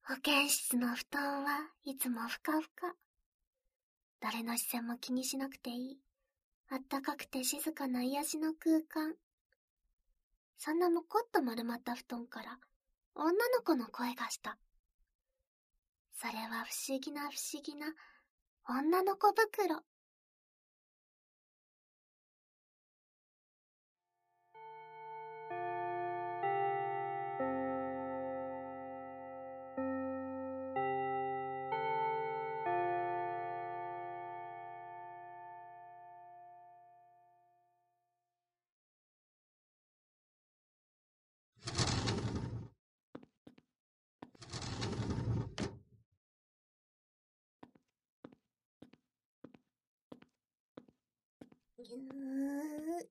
保健室の布団はいつもふかふか。誰の視線も気にしなくていい。あったかくて静かな癒しの空間。そんなもこっと丸まった布団から女の子の声がした。それは不思議な女の子袋。にゅー。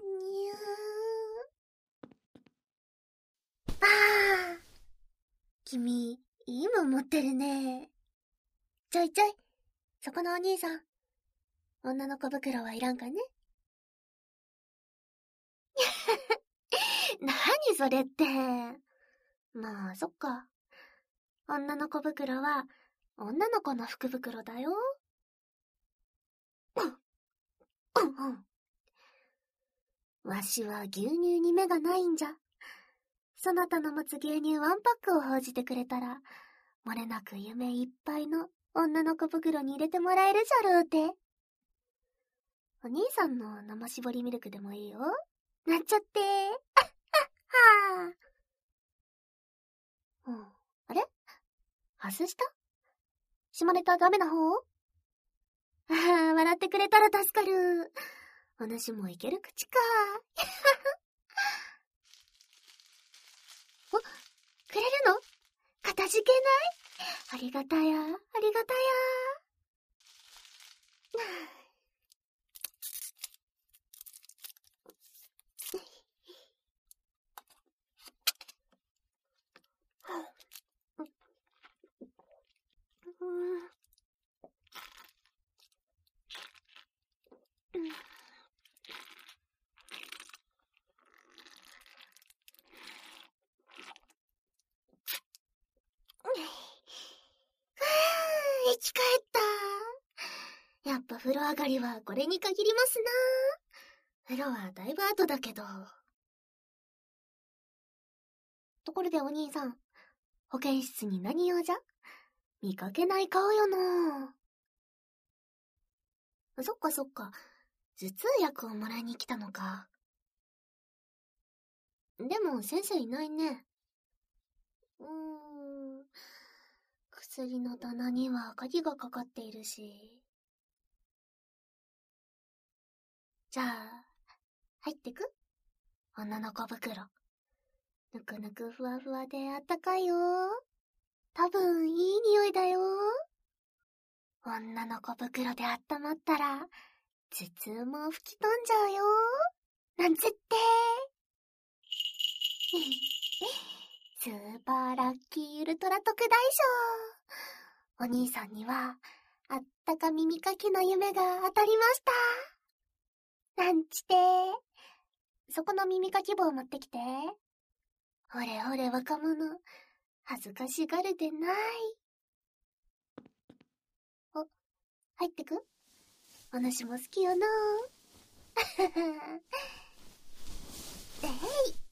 あー。君、いいもん持ってるね。ちょいちょい、そこのお兄さん。女の子袋はいらんかね。何それって。まあ、そっか。女の子袋は、女の子の福袋だよ。わしは牛乳に目がないんじゃ。そなたの持つ牛乳ワンパックを報じてくれたら、漏れなく夢いっぱいの女の子袋に入れてもらえるじゃろうて。お兄さんの生搾りミルクでもいいよ。なっちゃって。はぁ。あれ外した下ネタダメな方？ああ、笑ってくれたら助かる。お主もいける口か。お、くれるの？かたじけない？ありがたや、ありがたや。生き返った。やっぱ風呂上がりはこれに限りますな。風呂はだいぶ後だけど。ところでお兄さん、保健室に何用じゃ？見かけない顔よの。そっかそっか、頭痛薬をもらいに来たのか。でも先生いないね。薬の棚には鍵がかかっているし。じゃあ、入ってく？女の子袋。ぬくぬくふわふわであったかいよ。多分いい匂いだよ。女の子袋であったまったら、頭痛も吹き飛んじゃうよ。なんつって。スーパーラッキーウルトラ特大賞。お兄さんには、あったか耳かきの夢が当たりました。なんちて。そこの耳かき棒持ってきて。ほれほれ若者、恥ずかしがるでない。お、入ってく？お主も好きよな。えい。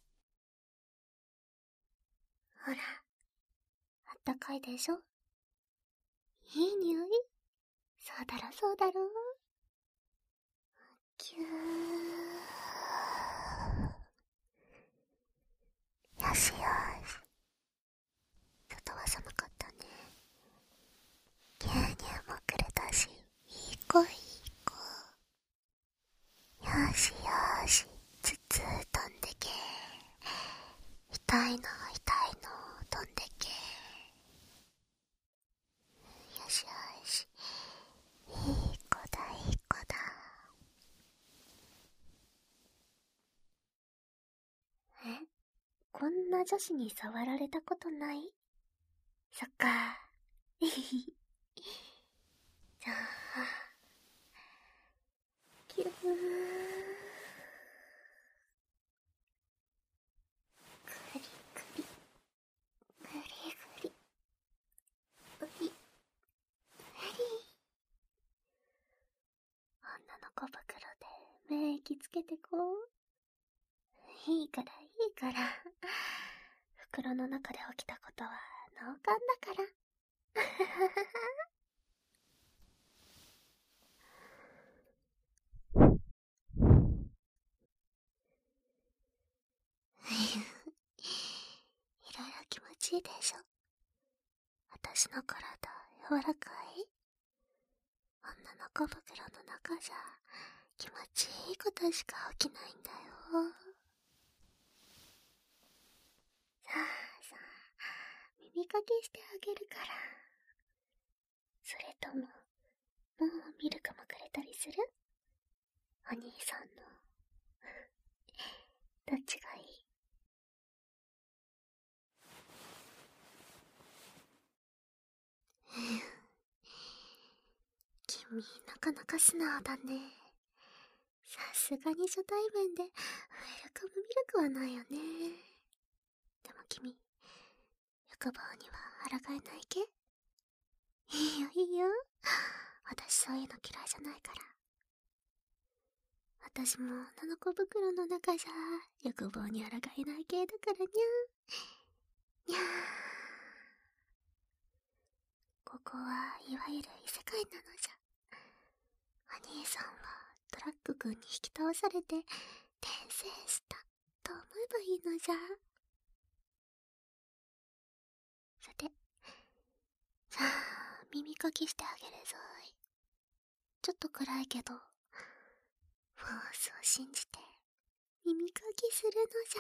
ほら、あったかいでしょ？いい匂い？そうだろそうだろ。キュー。よしよし。外は寒かったね。牛乳もくれたし、いい子いい子。よしよし、頭痛飛んでけ。痛いの痛いの飛んでけ。よしよし、いい子だいい子だ。え？こんな女子に触られたことない？そっか。じゃあ、キュー。グリグリ、グリグリ。 袋で免疫つけてこう。いいからいいから。袋の中で起きたことは脳幹だから。いろいろ気持ちいいでしょ。私の体柔らかい？女の小袋の中じゃ気持ちいいことしか起きないんだよ。さあさあ、耳かきしてあげるから。それとも、もうミルクもくれたりする？お兄さんの。どっちがいい？君、なかなか素直だね。さすがに初対面でウェルカムミルクはないよね。でも君、欲望には抗えないけ？いいよいいよ。私そういうの嫌いじゃないから。私も女の子袋の中じゃ欲望に抗えない系だからにゃ。にゃー。ここはいわゆる異世界なのじゃ。お兄さんはトラック君に引き倒されて転生したと思えばいいのじゃ。さて、さあ耳かきしてあげるぞい。ちょっと暗いけどフォースを信じて耳かきするのじゃ。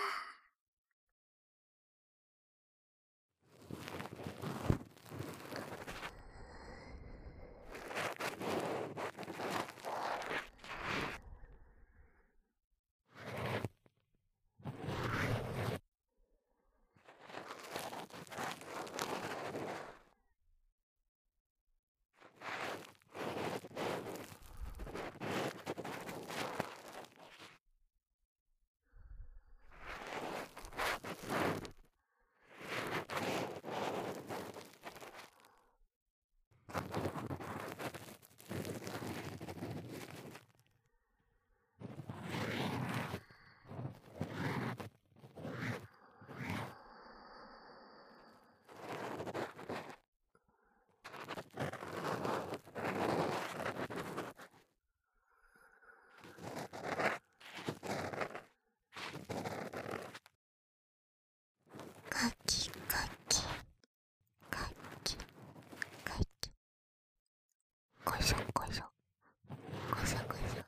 カキカキカキカキ、こいしょこいしょこいしょこいしょ。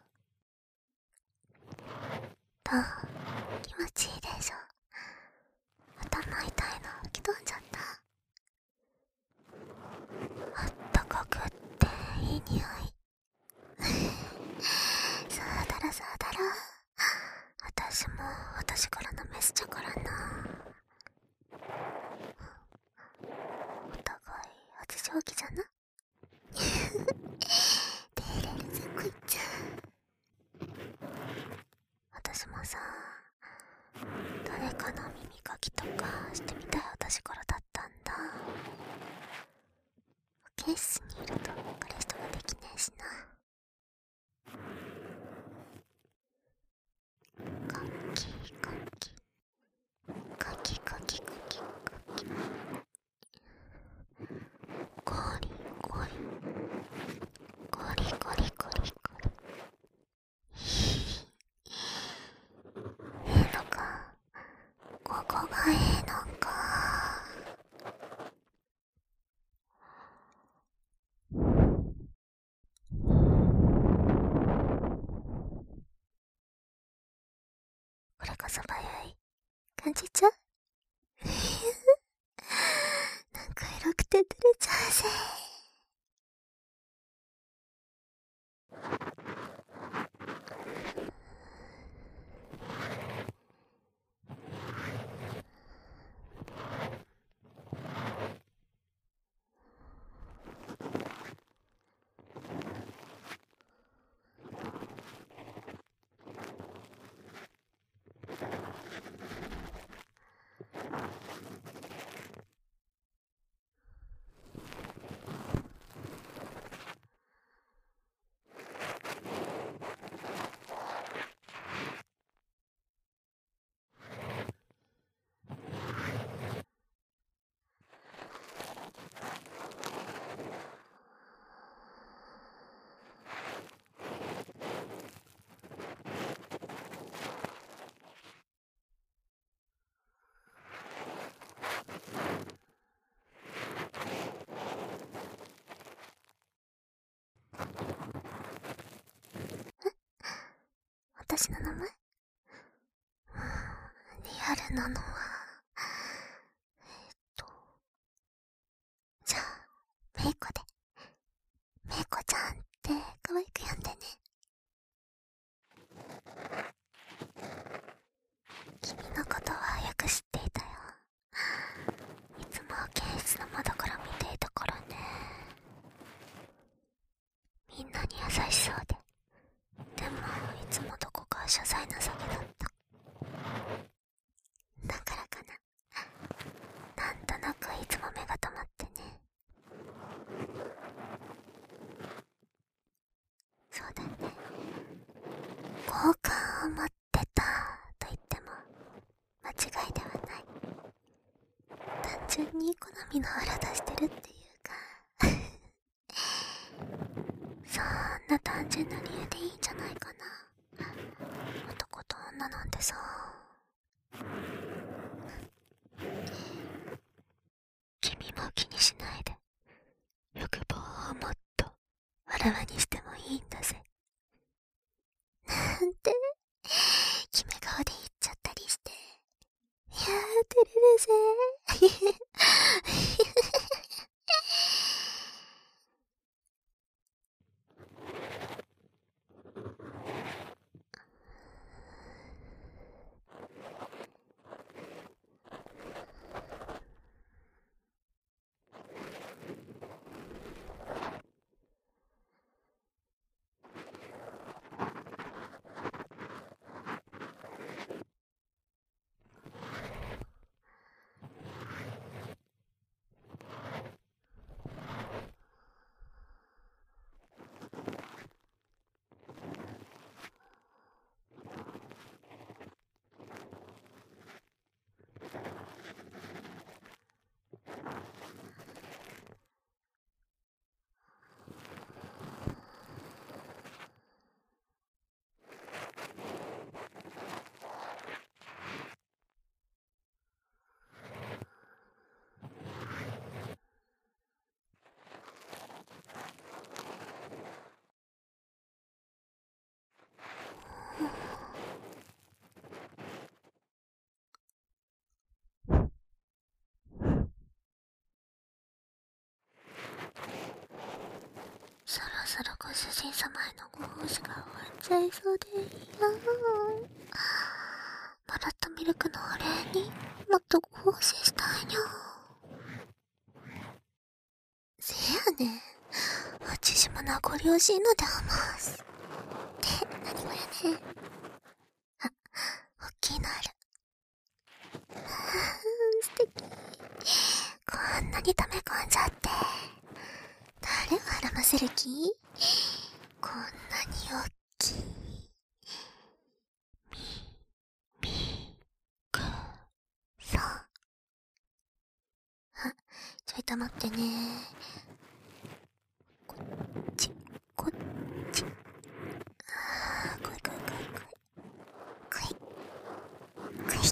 どう？気持ちいいでしょ。頭痛いの吹き飛んじゃった。あったかくっていい匂い。そうだろそうだろ。私も私からのメスじゃからな。お互い発情期じゃな。手入れるぜこいつ。私もさ、誰かの耳かきとかしてみたい私からだったんだ。保健室にいると彼氏とかできねえしな。カキカキカキカキカキカキ、ゴリゴリゴリゴリゴリゴリ。ええのか、ここがええのか。これこそ早い感じちゃう。なんかエロくて照れちゃうぜ。 私の名前？リアルなのは、じゃあ、メイコで。メイコちゃんって可愛く呼んでね。君のことはよく知っていたよ。いつも検室の窓から見ていたからね。みんなに優しそうで。でも、いつもどこか謝罪なさげだった。だからかな。なんとなくいつも目が溜まってね。そうだね。好感を持ってたと言っても間違いではない。単純に好みのアラ出してるっていうかそんな単純な理由でいいんじゃないかな。男と女なんてさ。君も気にしないで。欲望をもっとあらわにしてもいいんだぜ。なんて決め顔で言っちゃったりして。いやー、照れるぜそろそろご主人様へのご奉仕が終わっちゃいそうでいいな。もらったミルクのお礼にもっとご奉仕したいにゃ。せやねん、私も名残惜しいのであますって何語やねん。あ、おっきいのある。素敵。こんなに溜め込んじゃって誰を孕ませる気？こんなにおっきいみくさん。あ、ちょいと待ってね。こっちこっち。あー、来い来い来い来い来い来い。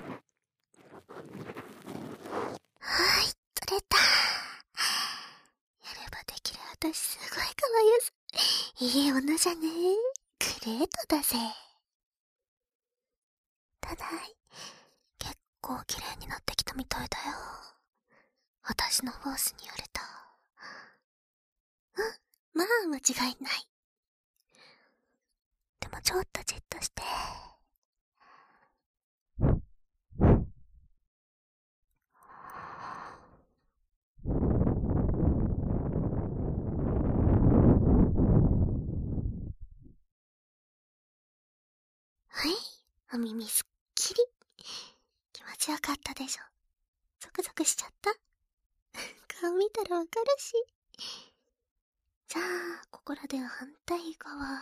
はーい、取れた。やればできる私すごい可愛いやつ。いい女じゃねえ。グレートだぜ。ただい、結構綺麗になってきたみたいだよ。私のフォースによると。まあ間違いない。でもちょっとじっとして。はい、お耳すっきり。気持ちよかったでしょ。ゾクゾクしちゃった。顔見たらわかるし。じゃあ、ここらで反対側。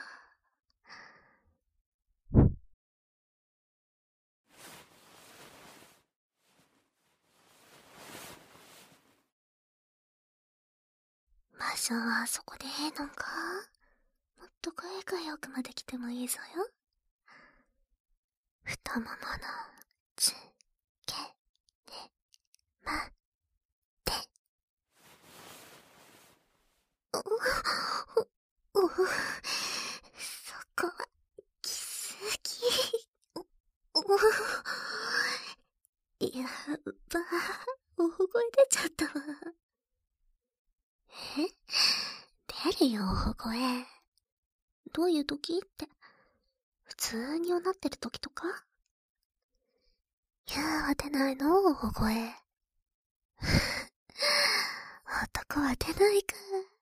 場所はそこでええのか？もっと声がよくまで来てもいいぞよ。太もものつけ根まで。そこはきすぎ。 出るよ、大声。どういう時って、普通におなってる時とか？いやは出ないの、大声。男は出ないか。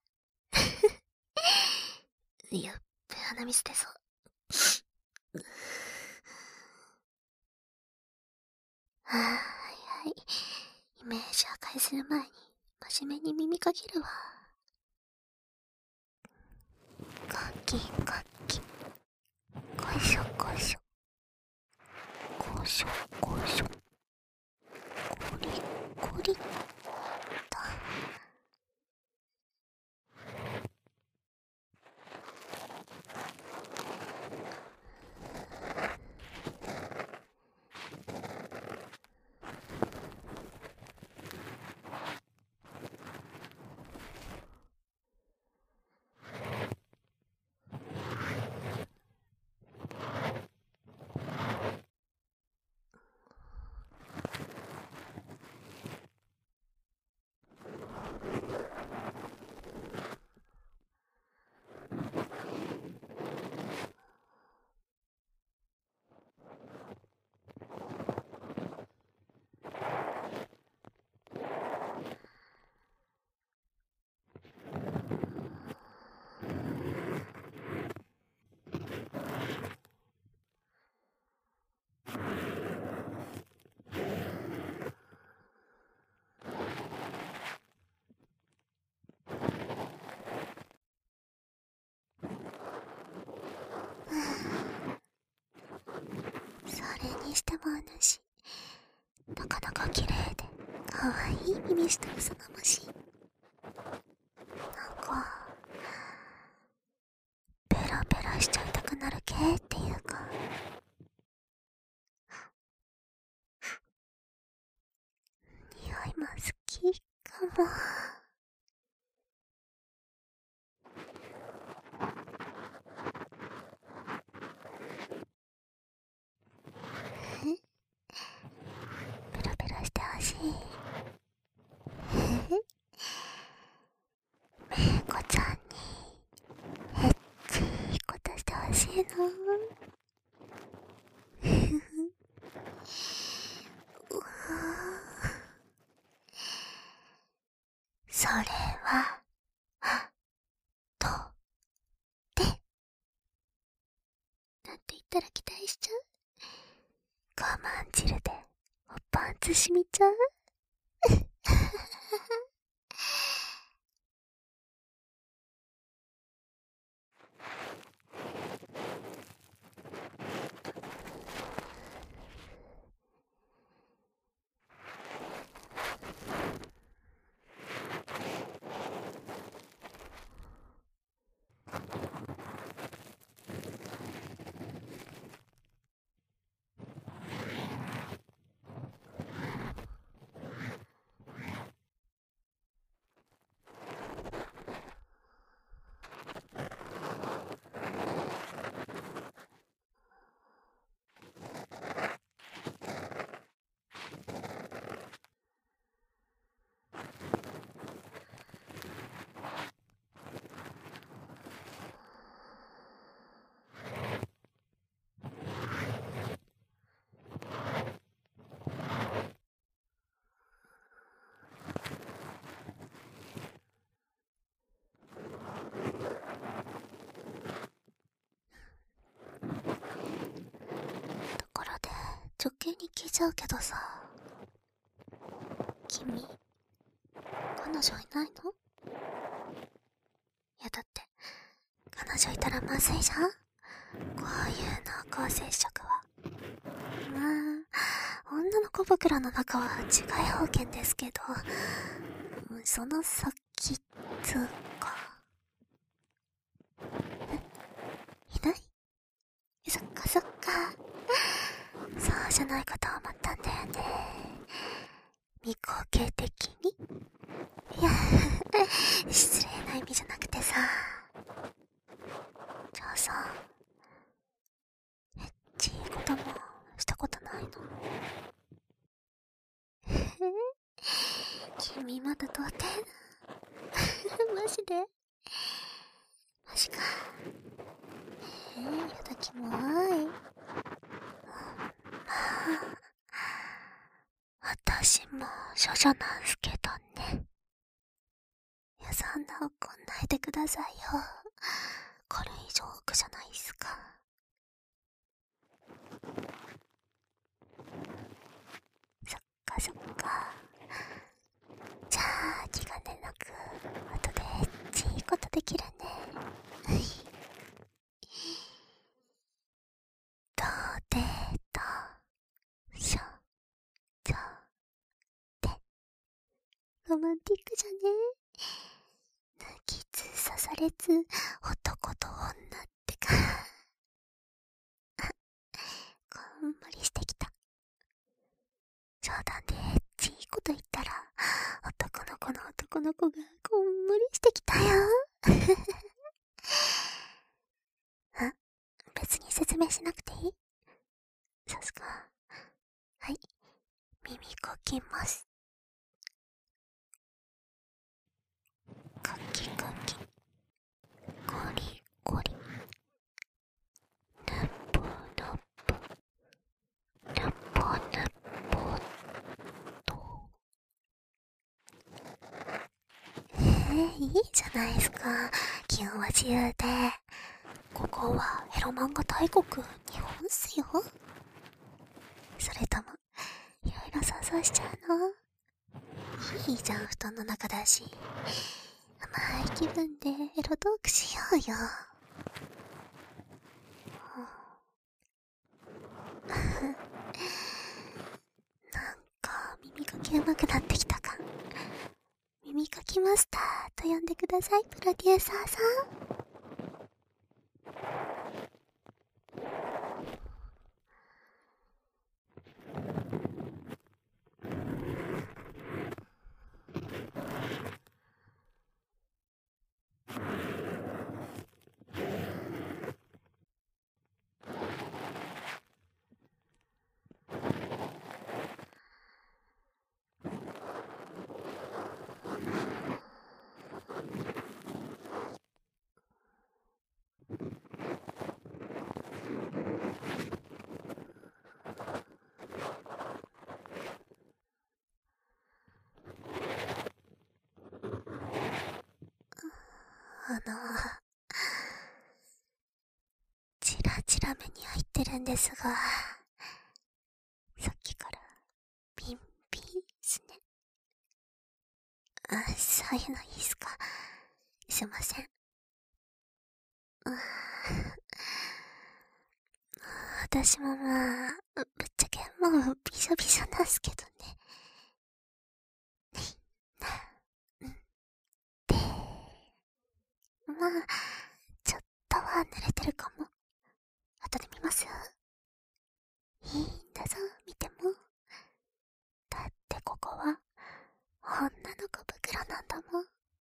やっべ、鼻水出そう。はいはい。イメージ破壊する前に、真面目に耳かけるわ。カキカキ。こいしょこいしょ。こいしょこいしょ。こりこりっと。それにしても主、なかなか綺麗で可愛い耳した嘘なましい。なんかペラペラしちゃいたくなる系っていうか、匂いも好きかも。ペラペラしてほしい。めいこちゃんにエッチいことしてほしいの。それはとでなんて言ったら期待しちゃう。我慢汁でおパンツ染みちゃう。ところで直球に聞いちゃうけどさ、君彼女いないの？いやだって彼女いたらまずいじゃん、こういう濃厚接触は。まあ女の子袋の中は違い保険ですけど、その先つうか。いない？そっかそっか。そうじゃないかと思ったんだよね。未後形的に。いや失礼な意味じゃなくてさ、じゃあさ、エッチいこともしたことないの？君まだ童貞なマジでマジか。やだキモい。私も処女なんすけどね。いや、そんな怒んないでくださいよ。これ以上奥じゃないっすか。そっかそっか。じゃあ気兼ねなく後でエッチいことできるね。どうデートしょちょってロマンティックじゃね。抜きつ刺されつ男と女ってか。こんまりしてきた。冗談でエッチいこと言ったら男の子がこんまりしてきたよ。あ、別に説明しなくていい？さすが。はい、耳かきます。かきかき、ゴリゴリ、ぬっぽぬっぽ、ぬっぽぬっぽと。いいじゃないですか。気分は自由で。ここはエロ漫画大国日本っすよ。それともいろいろ想像しちゃうの？いいじゃん、布団の中だし。甘い気分でエロトークしようよ。なんか耳かき上手くなってきたか。耳かきマスターと呼んでください、プロデューサーさん。チラチラ目に入ってるんですが、さっきからピンピンですね。そういうのいいっすか？すいません。私もまあ、ぶっちゃけもうびしょびしょなんすけどね。で、まあ、ちょっとは濡れてるかも。後で見ます？いいんだぞ、見ても。だってここは女の子袋なんだもん。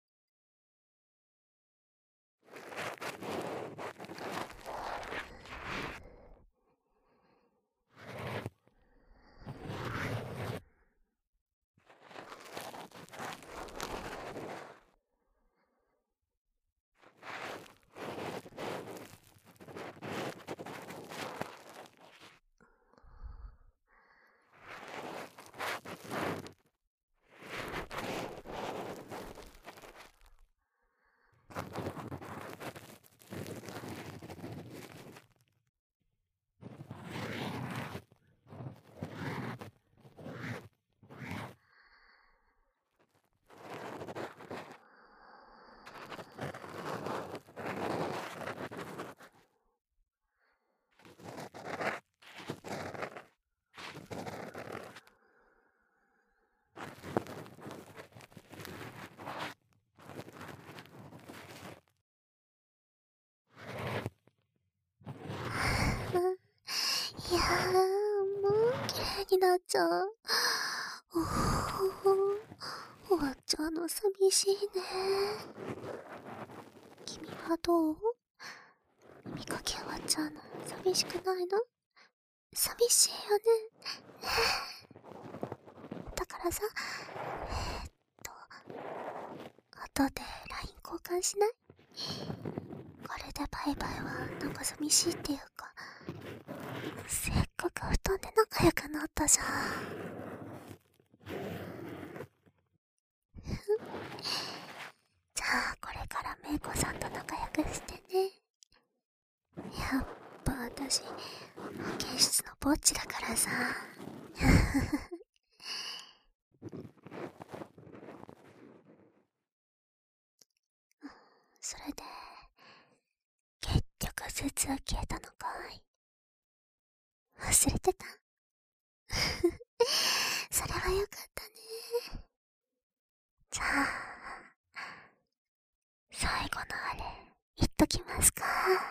いやー、もう綺麗になっちゃう。終わっちゃうの寂しいね。君はどう？見かけ終わっちゃうの寂しくないの？寂しいよね。だからさ、後で LINE 交換しない？ でバイバイはなんか寂しいっていうか、せっかく布団で仲良くなったじゃん。じゃあこれからめいこさんと仲良くしてね。やっぱ私保健室のぼっちだからさ。それで結局頭痛消えたのかい。忘れてた。それはよかったね。じゃあ最後のあれ言っときますか。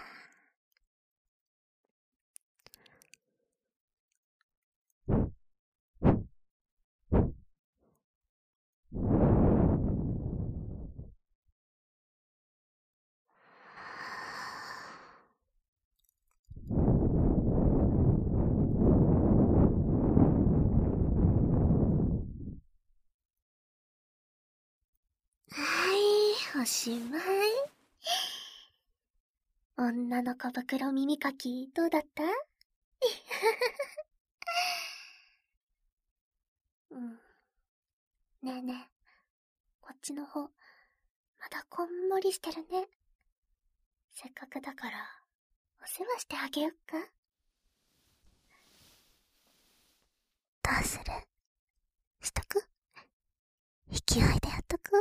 はい、おしまい。女の子袋耳かきどうだった？うん。ねえねえ、こっちの方まだこんもりしてるね。せっかくだからお世話してあげよっか。どうする？しとく？勢いでやっとく？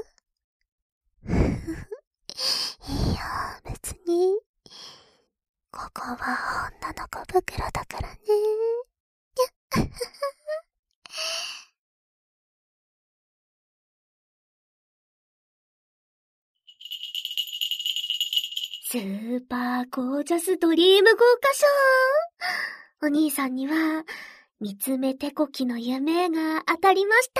いいよ、別に。ここは女の子袋だからね。スーパーゴージャスドリーム豪華賞。お兄さんには見つめてこきの夢が当たりました。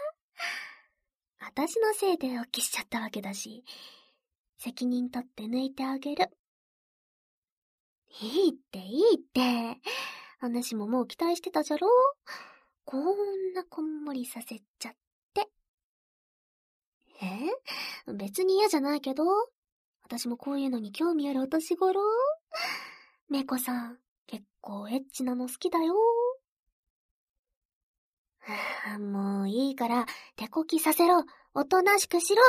私のせいで起きしちゃったわけだし、責任取って抜いてあげる。いいっていいって。話ももう期待してたじゃろ。こんなこんもりさせちゃって。別に嫌じゃないけど、私もこういうのに興味あるお年頃。めいこさん、結構エッチなの好きだよ。もういいから、手こきさせろ。おとなしくしろ。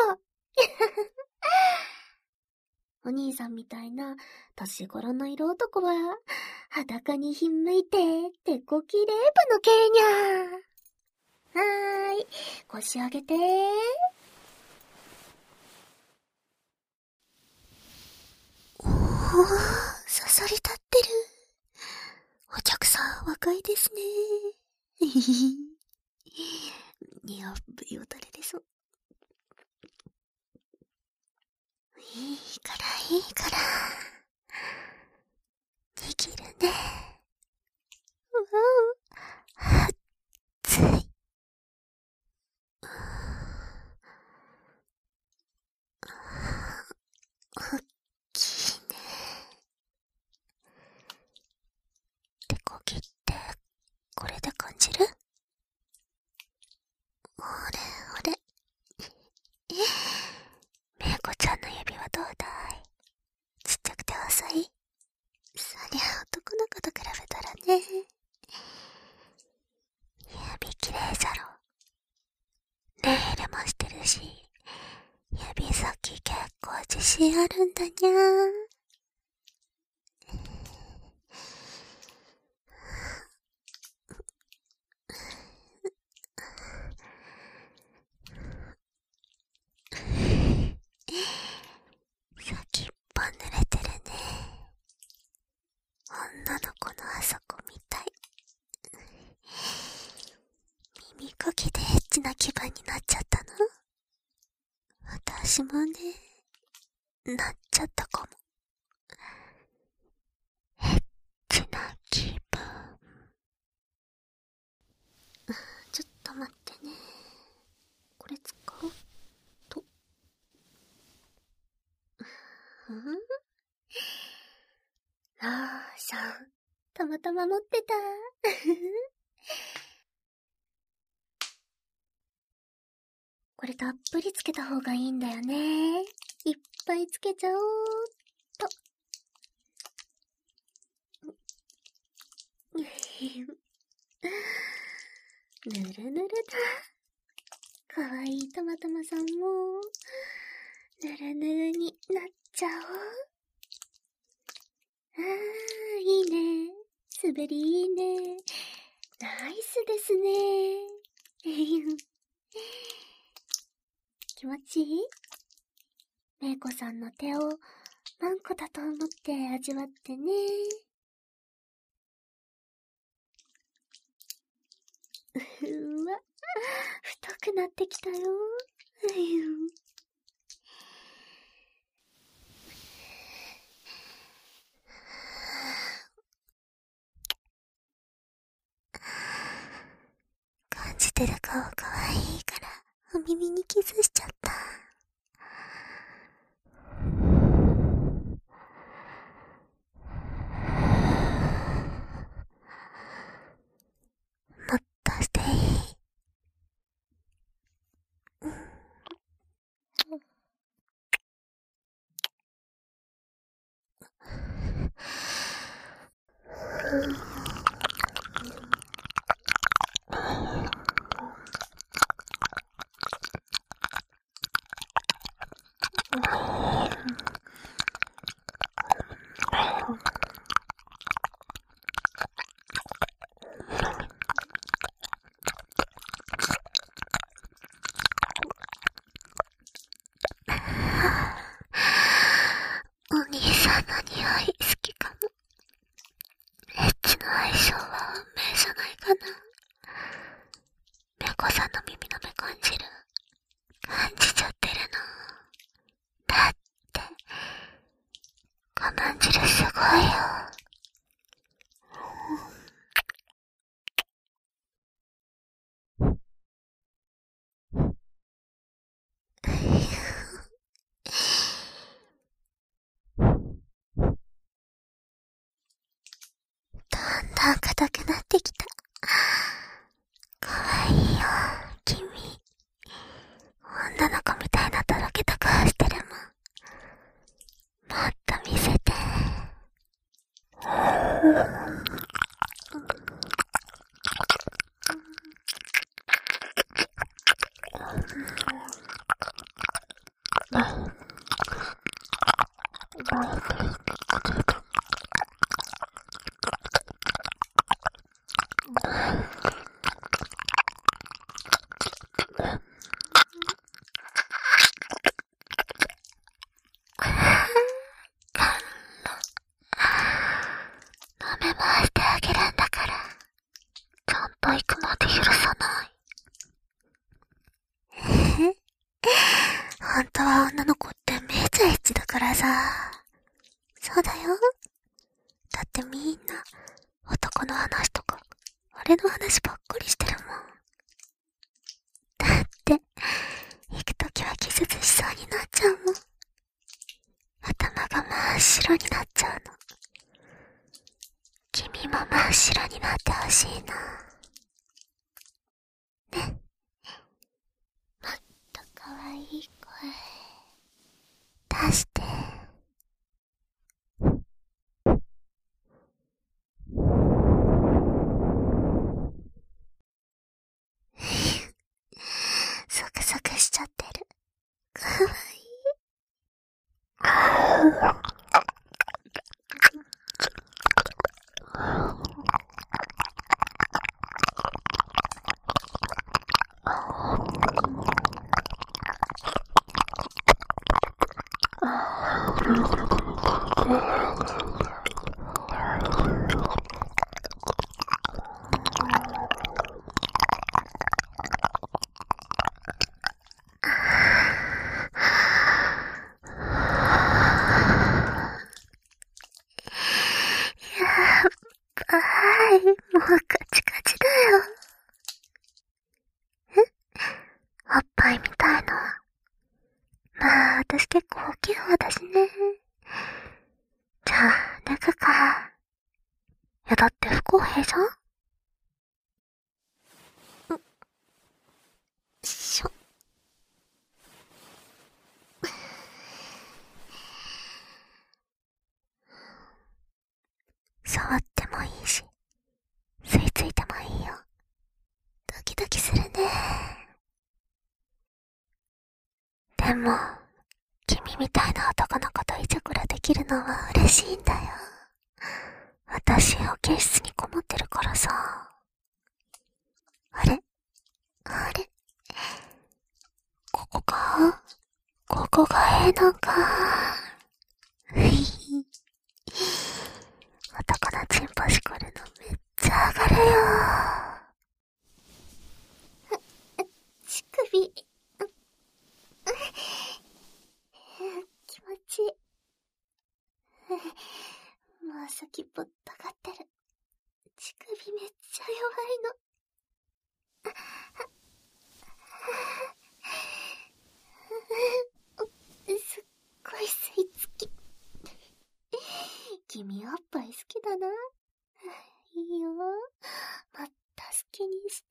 お兄さんみたいな年頃の色男は、裸にひんむいて、手こきレイプの刑にゃ。はーい、腰上げて。おー、刺さり立ってる。お客さん若いですね。にゃぶよだれでそう。いいからいいから。握るね。熱い。おっきいね。手こぎってこれで感じる？ほれほれ。めいこちゃんの指はどうだい？ちっちゃくて浅い？そりゃ男の子と比べたらね。指きれいじゃろ。ネイルもしてるし、指先結構自信あるんだにゃー。先っぽ濡れてるね。女の子のあそこみたい。耳かきでエッチな気分になっちゃったの？私もね、なっちゃったかも。エッチな気分。ちょっと待ってね。これ使うと。ローション、たまたま持ってた。これたっぷりつけた方がいいんだよね。いっぱいつけちゃおうっと。 ぬるぬるだ。かわいいたまたまさんも、ぬるぬるになっちゃおう。いいね。滑りいいね。ナイスですね。気持ちいい？めいこさんの手をマンコだと思って味わってね。うわ、太くなってきたよ。感じてる顔かわいいからお耳にキスしちゃった。もっとしていい？お兄さんの匂い好きかも。エッチの相性は運命じゃないかな。めいこさんの耳の目感じる？感じちゃってるの。だって我慢汁すごいよ。だんだん硬くなってきた。かわいいよ、君。女の子みたいなとろけた顔してるもん。もっと見せて。舐め回してあげるんだから、ちゃんと行くまで許さない。本当は女の子ってめちゃエッチだからさ。そうだよ。だってみんな男の話とか俺の話ばっかりしてるもん。だって行くときはキスしそうになっちゃうもん。頭が真っ白になっちゃうの。君も真っ白になってほしいな。ね。もっと可愛い声出して。サクサクしちゃってる。かわいい。はい、もうカチカチだよ。おっぱいみたいの。まあ、私結構大きい方だしね。じゃあ、脱ぐか。いや、だって不公平じゃん？しょ。触ってもいいし、 でも、君みたいな男の子とイチャコラできるのは嬉しいんだよ。私、保健室にこもってるからさ。あれここがのか。男のチンポしこるのめっちゃ上がるよ。乳首。気持ちいい。もう先っぽたがってる。乳首めっちゃ弱いの。すっごい吸い付き。君おっぱい好きだな。いいよ。もっと好きにして。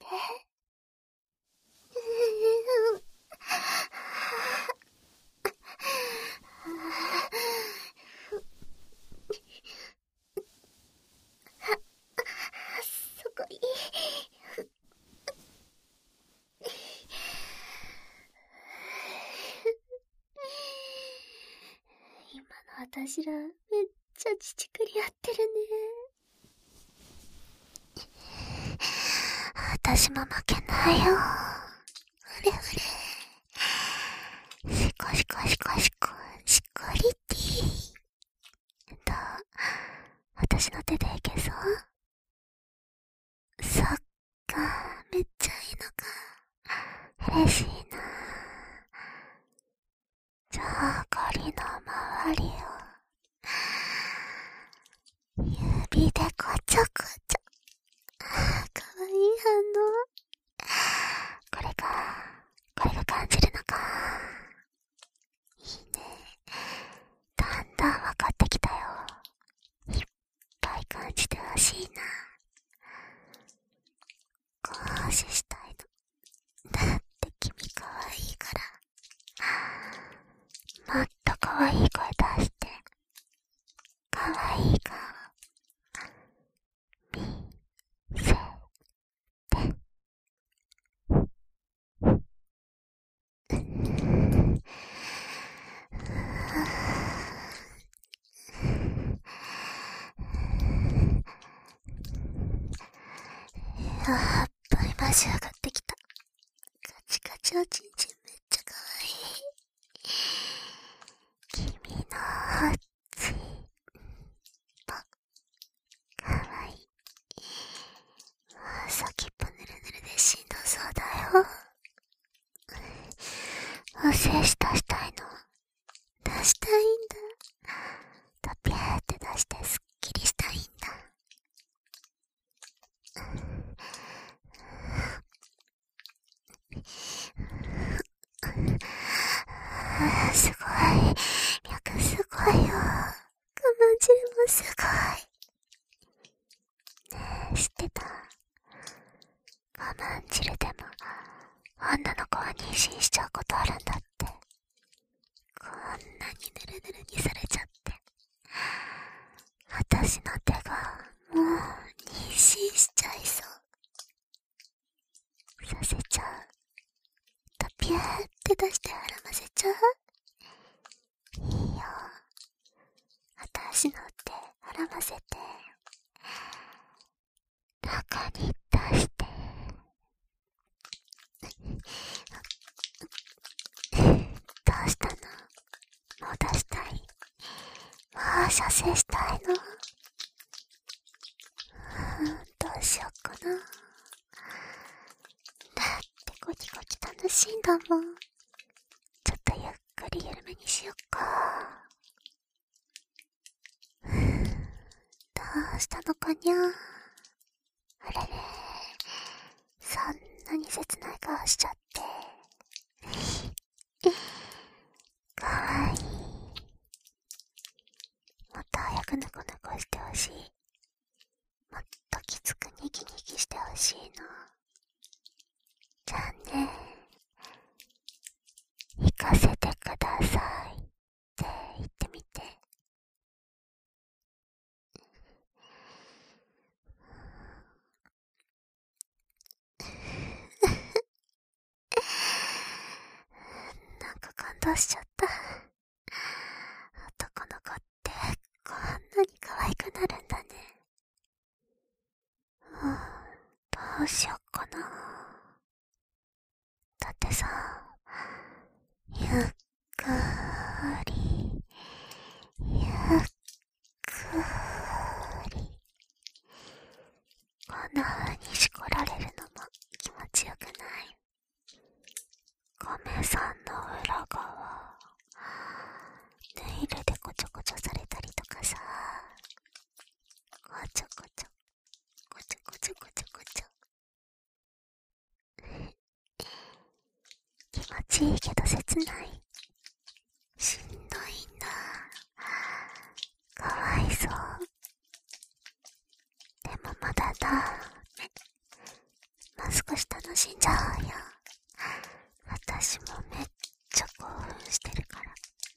すごい。今の私らめっちゃ乳くり合ってるね。私も負けないよ。ふれふれ。シコシコシコシコ、シコリティ。どう？私の手でいけそう？そっか、めっちゃいいのか。嬉しいな。じゃあ、ゴリの周りを指でこちょこちょ。かわいい反応。これが感じるのか。いいね。だんだん分かってきたよ。いっぱい感じてほしいな。こうしたいの。だって君かわいいから。もっとかわいい声出して。かわいい顔見せて。今仕上がってきた。ガチガチおちんちんめっちゃかわいい。君のおちんぽかわいい。もう先っぽぬるぬるでしんどそうだよ。お精子出したいの？出したいんだ。とぴゃーって出してすっきりしたいんだ。すごい。脈すごいよ。我慢汁もすごい。ねえ、知ってた？我慢汁でも女の子は妊娠しちゃうことあるんだって。こんなにぬるぬるにされちゃって。私の手がもう妊娠しちゃいそう。させちゃう。とぴゃーって出してはらませちゃう。いいよ。私の手はらませて。中に出して。どうしたの？もう出したい？もう射精したいの？どうしよっかな。だってゴキゴキ楽しいんだもん。ちょっとゆっくり緩めにしよっか。どうしたのかにゃ。あれれ、そんなに切ない顔しちゃって。かわいい。もっと早くぬこぬこしてほしい。もっときつくニキニキしてほしいの。じゃあね、行かせてくださいって言ってみて。なんか感動動しちゃった。男の子ってこんなに可愛くなるんだね。どうしよっかな。だってさ、ゆっくりゆっくりこんな風にしこられるのも気持ちよくない？亀さんの裏側ネイルでこちょこちょされたりとかさ、こちょこちょこちょこちょこちょこちょ気持ちいいけど切ない。しんどいんだ。かわいそう。でもまだだ。もう少し楽しんじゃおうよ。私もめっちゃ興奮してるから。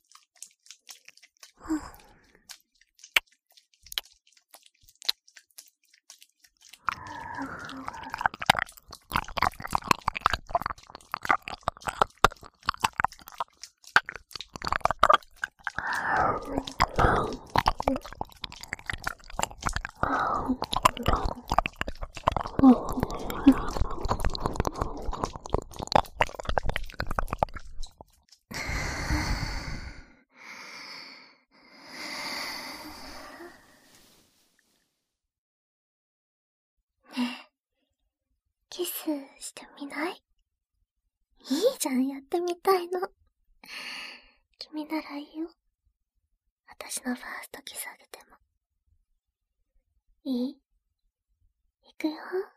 キスしてみない？いいじゃん、やってみたいの。君ならいいよ。私のファーストキスあげても。いい？いくよ。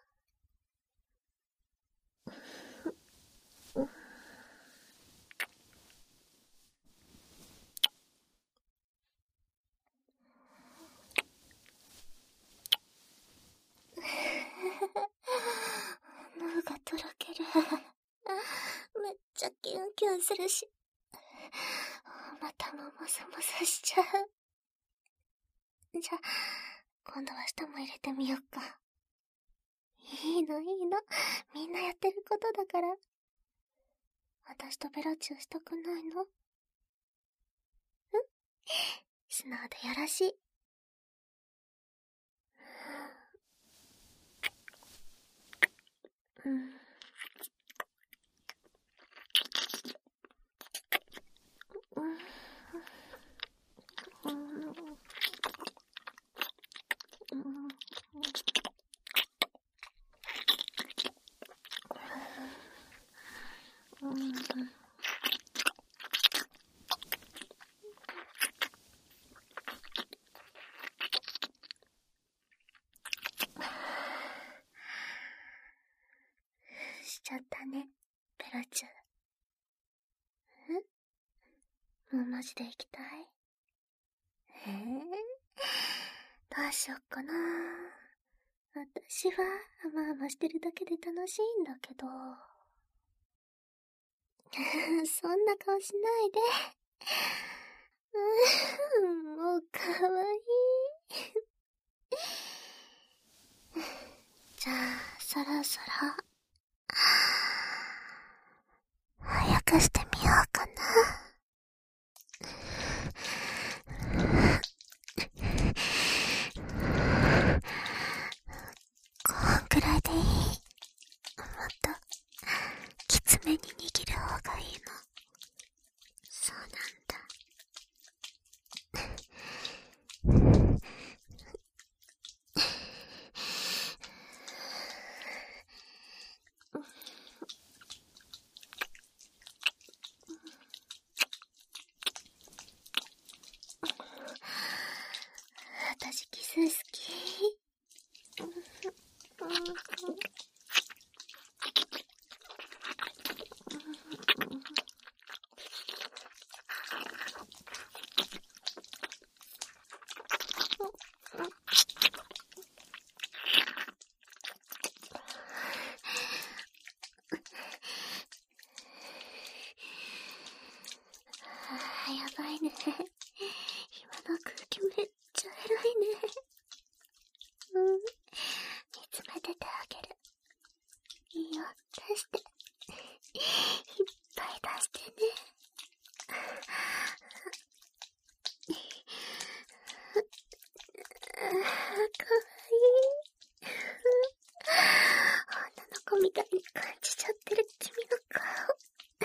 脳がとろける。めっちゃキュンキュンするし、またもモサモサしちゃう。じゃあ、今度は舌も入れてみよっか。いいのいいの。みんなやってることだから。私とベロチューしたくないの？素直でよろしい。しちゃったね、ベロチュー。もうマジで行きたい？どうしよっかな。私は甘々してるだけで楽しいんだけど。そんな顔しないで。もうかわいい。じゃあ、そろそろ、早くしてみようかな。こんくらいでいい？もっと、きつめに握る方がいいの？そうなんだ。私キス好き。やばいね。今の空気めっちゃエロいね。見つめててあげる。いいよ、出して。いっぱい出してね。 わいい。女の子みたいに感じちゃってる君の顔。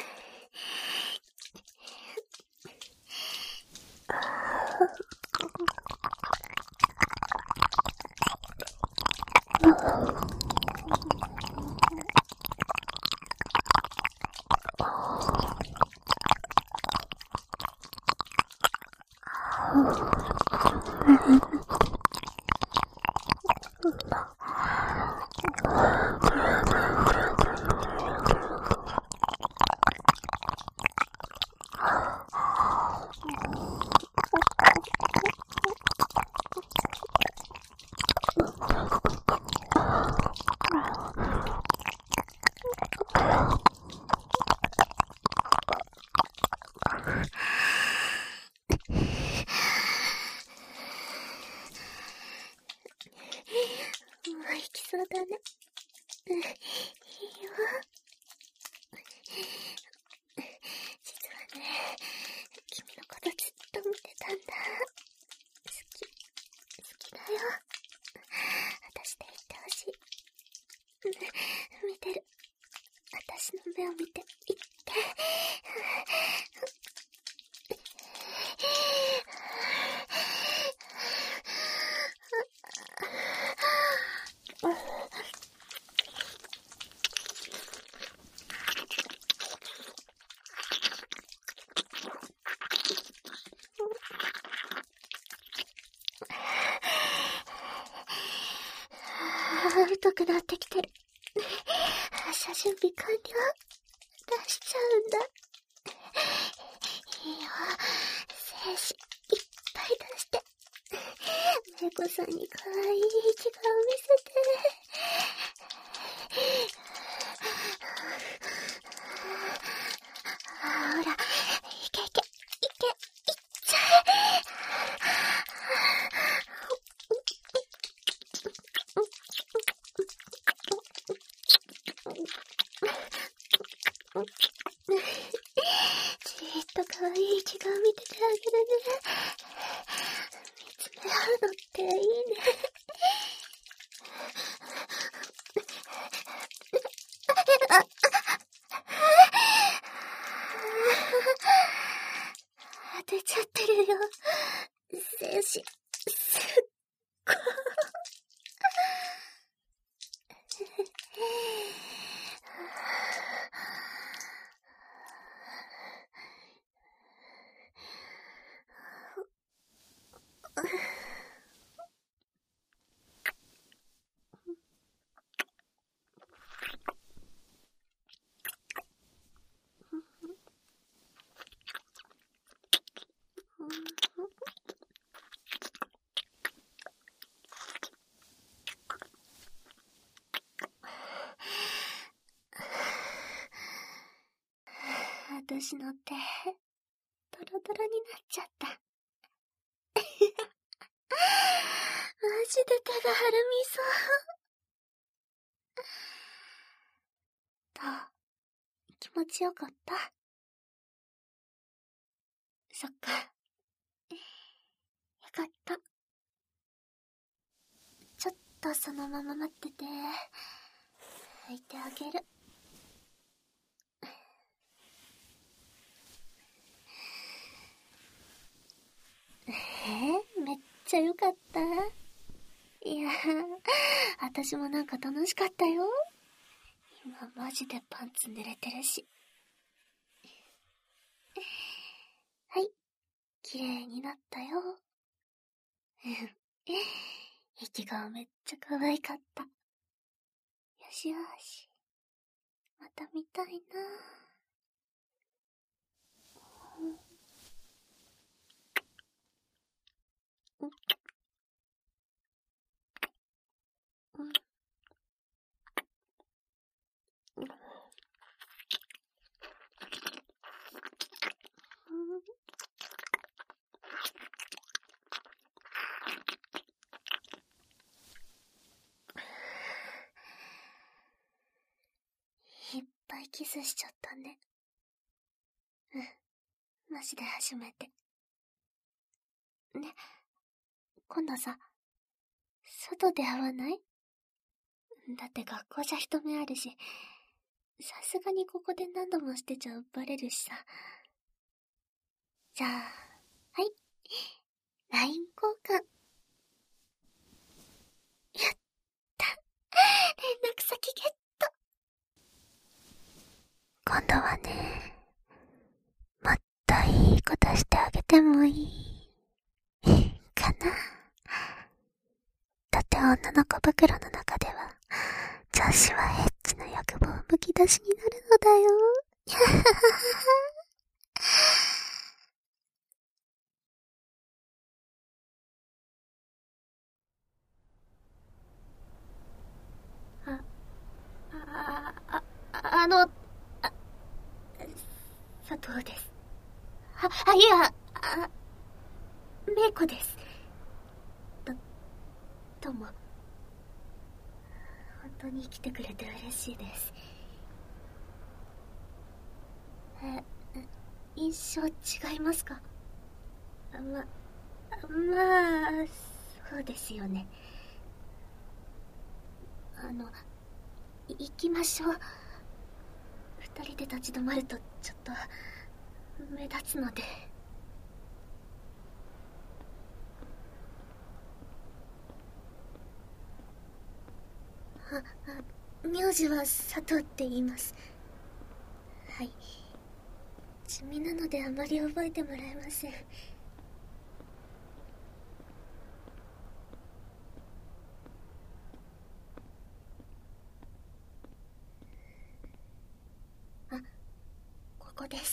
もう行きそうだね。いいよ。実はね、君のことずっと見てたんだ。好きだよ。私で言ってほしい。見てる。私の目を見て言って。太くなってきてる。発射準備完了。出しちゃうんだ。いいよ。精子いっぱい出して。めいこさんに可愛い一顔見せて。ほら、いけいけ、いっちゃえ。じーっと可愛い一顔見ててあげるね。見つめ合うのっていいね。当てちゃってるよ。精子、すっごい。私の手、ドロドロになっちゃった。マジで手がはるみそう。どう？気持ちよかった？そっか。よかった。ちょっとそのまま待ってて。拭いてあげる。めっちゃよかった。いや私もなんか楽しかったよ。今マジでパンツ濡れてるし。はい、綺麗になったよ。息がめっちゃ可愛かった。よしよし。また見たいな。いっぱいキスしちゃったね。マジで初めて。ね、今度さ、 外で会わない？だって学校じゃ人目あるし、さすがにここで何度もしてちゃバレるしさ。じゃあ、はい。LINE 交換。やった。連絡先ゲット。今度はね、もっといいことしてあげてもいいかな。だって女の子袋の中では女子はエッチな欲望むき出しになるのだよ。佐藤です。いや、メイコです。どうも。本当に来てくれて嬉しいです。印象違いますか？まあ、そうですよね。行きましょう。二人で立ち止まるとちょっと目立つので。名字は佐藤って言います。はい。地味なのであまり覚えてもらえません。ここです。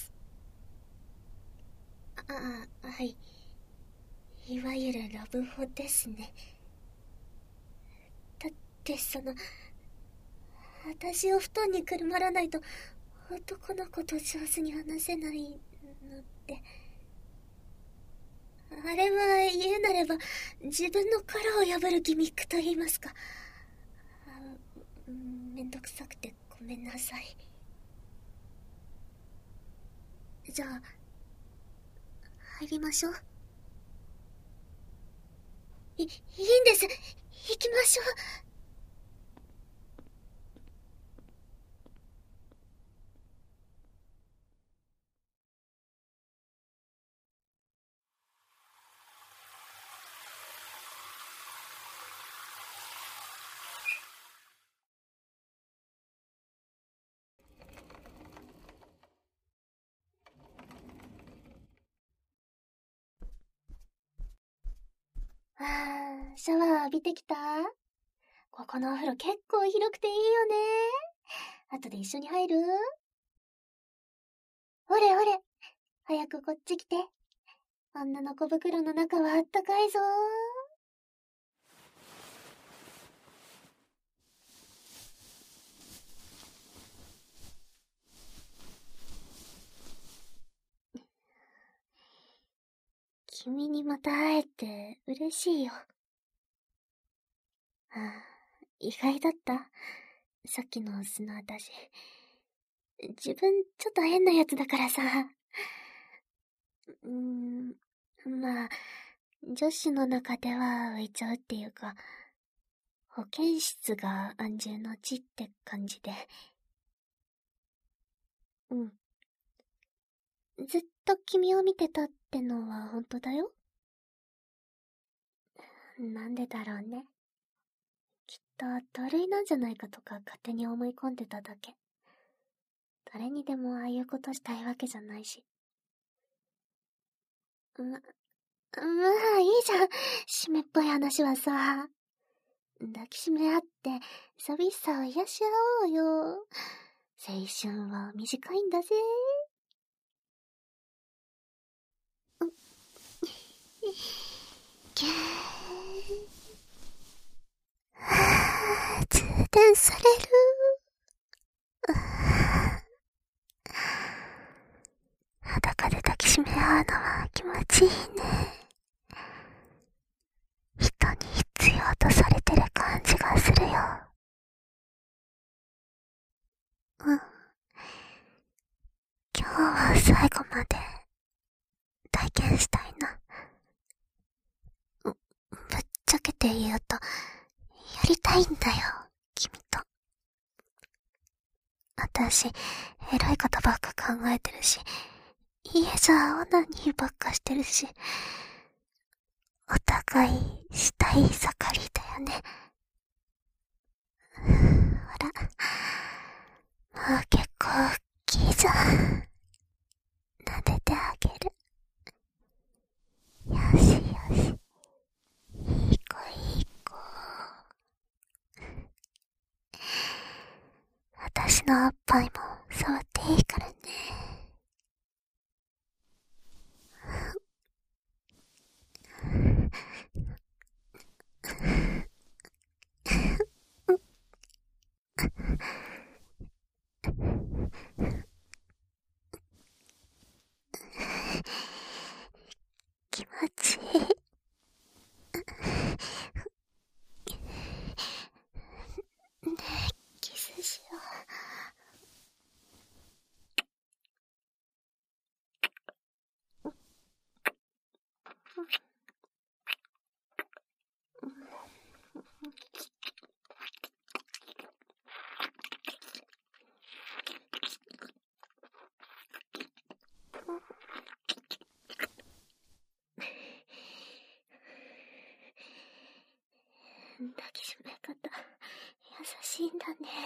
はい。いわゆるラブホですね。だって私を布団にくるまらないと男の子と上手に話せないのって。あれは言うなれば自分の殻を破るギミックと言いますか。めんどくさくてごめんなさい。じゃあ入りましょう。いいんです。行きましょう。シャワー浴びてきた？ここのお風呂結構広くていいよね。後で一緒に入る？ほれほれ、早くこっち来て。女の小袋の中はあったかいぞ。君にまた会えて嬉しいよ。意外だった。さっきの砂私。自分ちょっと変なやつだからさ。まあ、女子の中では浮いちゃうっていうか、保健室が安住の地って感じで。ずっと君を見てたってのは本当だよ。なんでだろうね。きっと土塁なんじゃないかとか勝手に思い込んでただけ。誰にでもああいうことしたいわけじゃないし。まあいいじゃん。湿っぽい話はさ。抱きしめ合って寂しさを癒し合おうよ。青春は短いんだぜ。充電される。裸で抱きしめ合うのは気持ちいいね。人に必要とされてる感じがするよ。今日は最後まで体験したいな。ぶっちゃけて言うと、 りたいんだよ、君と。私、エロいことばっか考えてるし、家じゃオナニーばっかしてるし、お互いしたい盛りだよね。ほら、もう結構大きいじゃん。撫でてあげる。よしよし。いい子いい子。私のおっぱいも触っていいからね。気持ちいい。ねえ、キスしよう。抱きしめ方、優しいんだね。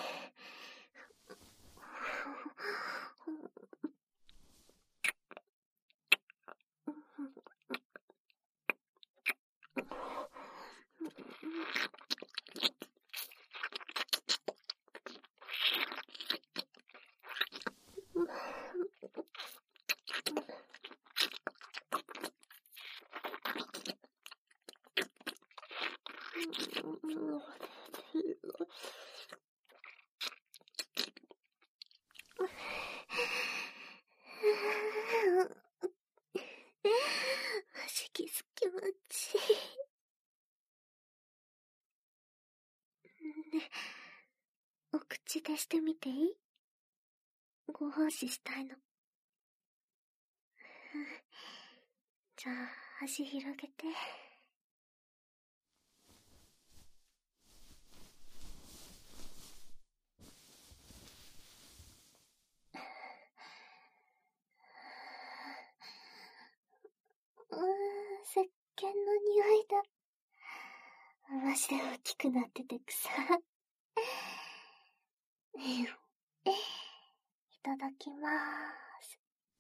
足キス気持ちいい。ね、お口出してみていい？ご奉仕したいの。じゃあ、足広げて。石鹸の匂いだ。マジで大きくなってて草。いただきまーす。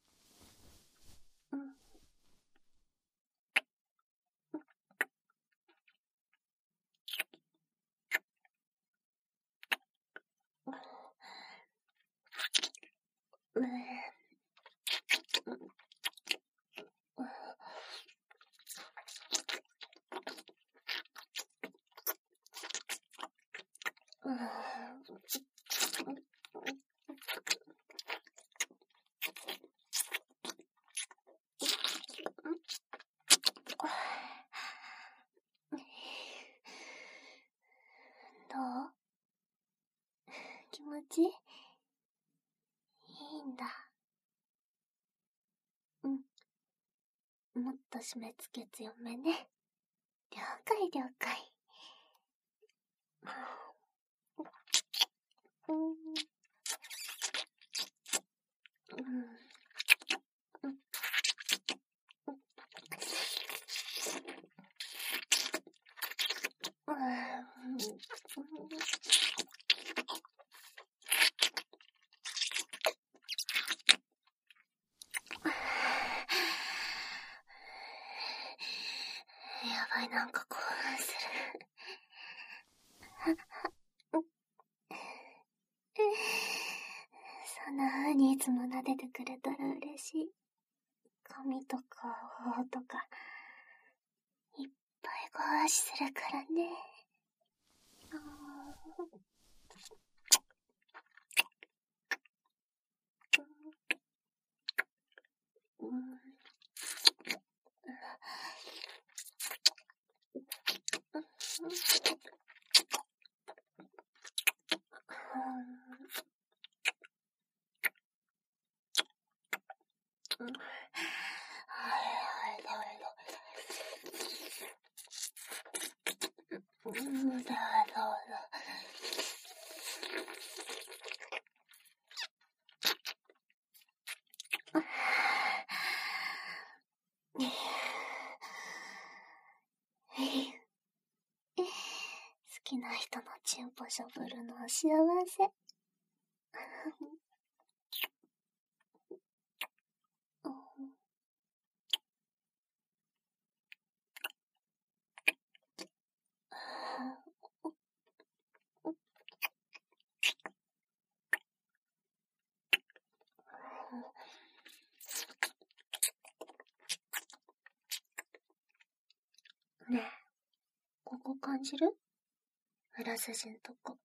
どう？気持ちいいんだ。もっと締め付け強めね。了解了解。やばい、なんか興奮する。そんな風にいつも撫でてくれたら嬉しい。髪とか頬とかいっぱいご奉仕するからね。 きな人のチンポしょぶるの幸せ。ねえ、ここ感じる？裏筋んとこ。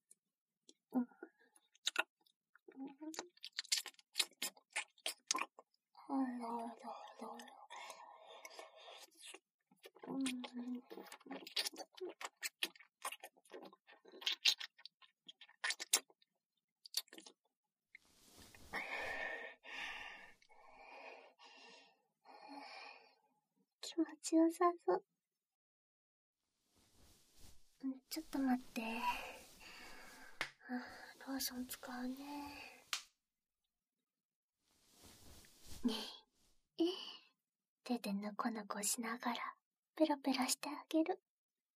気持ちよさそう。ちょっと待って。ローション使うね。手でぬこぬこしながらペロペロしてあげる。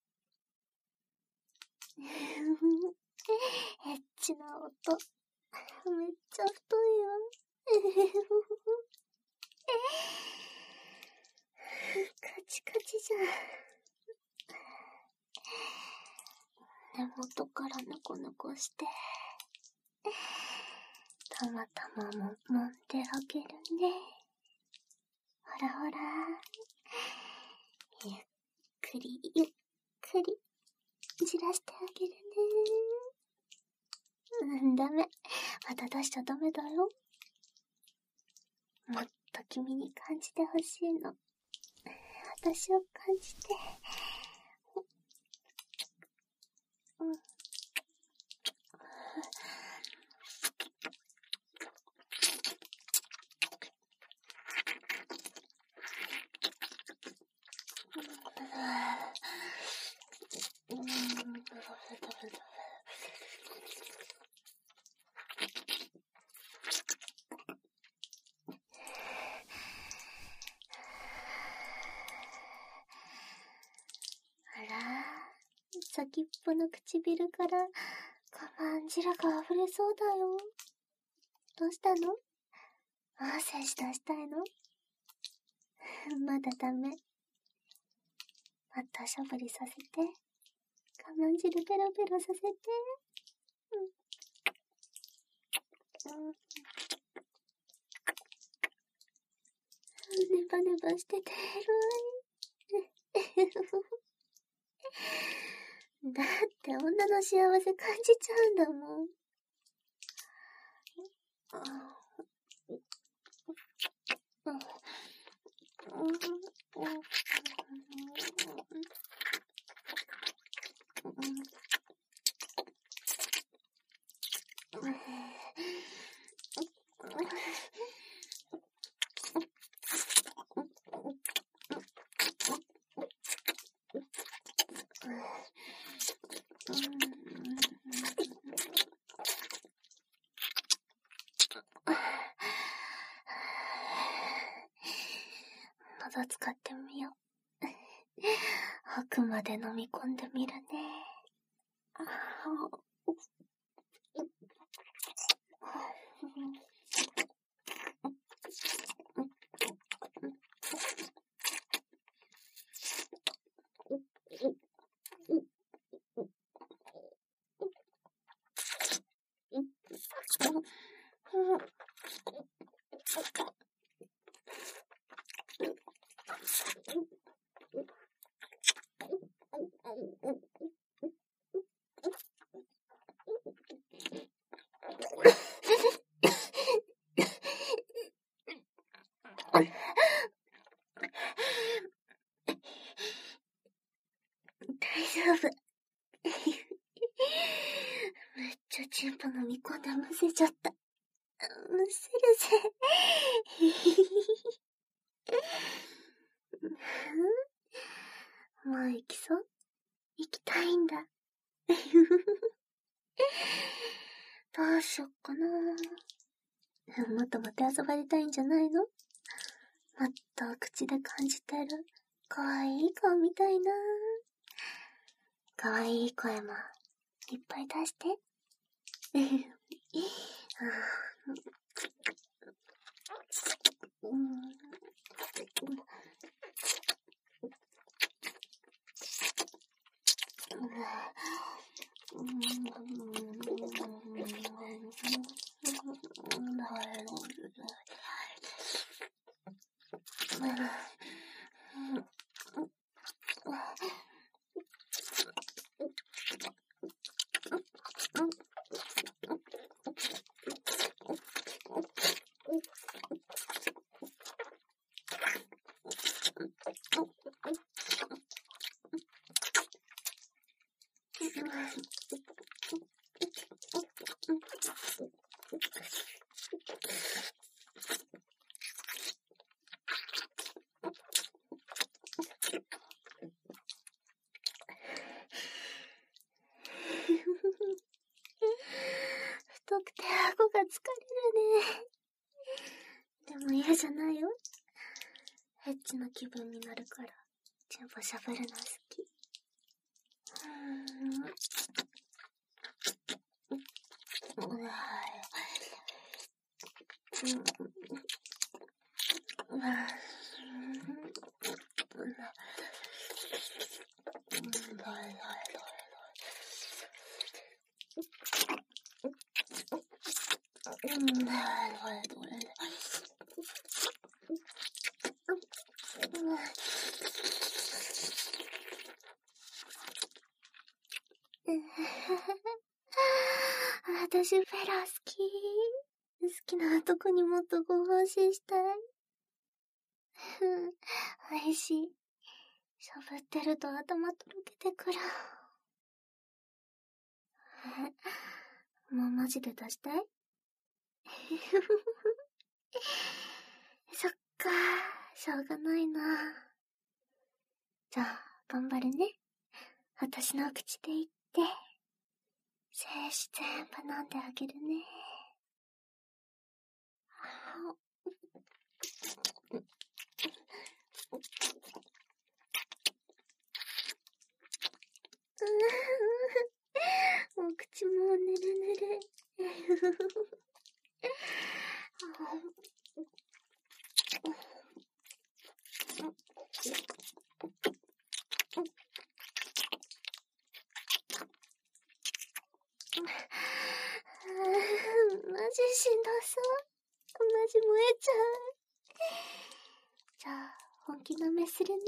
エッチな音。めっちゃ太いよ。カチカチじゃん。根元からぬこぬこして、たまたまも揉んであげるね。ほらほら。ゆっくりゆっくりじらしてあげるね。ダメ。また出しちゃダメだよ。もっと君に感じてほしいの。私を感じて。先っぽの唇から我慢汁が溢れそうだよ。どうしたの？精子出したいの？まだダメ。またしゃぶりさせて。我慢汁ペロペロさせて。ネバネバしててエロい。だって女の幸せ感じちゃうんだもん。喉使ってみよう。奥まで飲み込んでみるね。大丈夫。めっちゃチンポ飲み込んでむせちゃった。むせるぜ。もう行きそう？行きたいんだ。どうしよっかな。もっともて遊ばれたいんじゃないの？もっと口で感じてるかわいい顔みたいな。かわいい声もいっぱい出して。太くて顎が疲れるね。でも嫌じゃないよ。エッチな気分になるから、全部喋るの好き。私フェラ好き。好きな男にもっとご奉仕したい。美味しい。喋ってると頭とろけてくる。もうマジで出したい？そっか、しょうがないな。じゃあ、頑張るね。私の口で言って、精子全部飲んであげるね。お口もぬるぬる。マジしんどそう。マジ燃えちゃう。じゃあ、本気の目するね。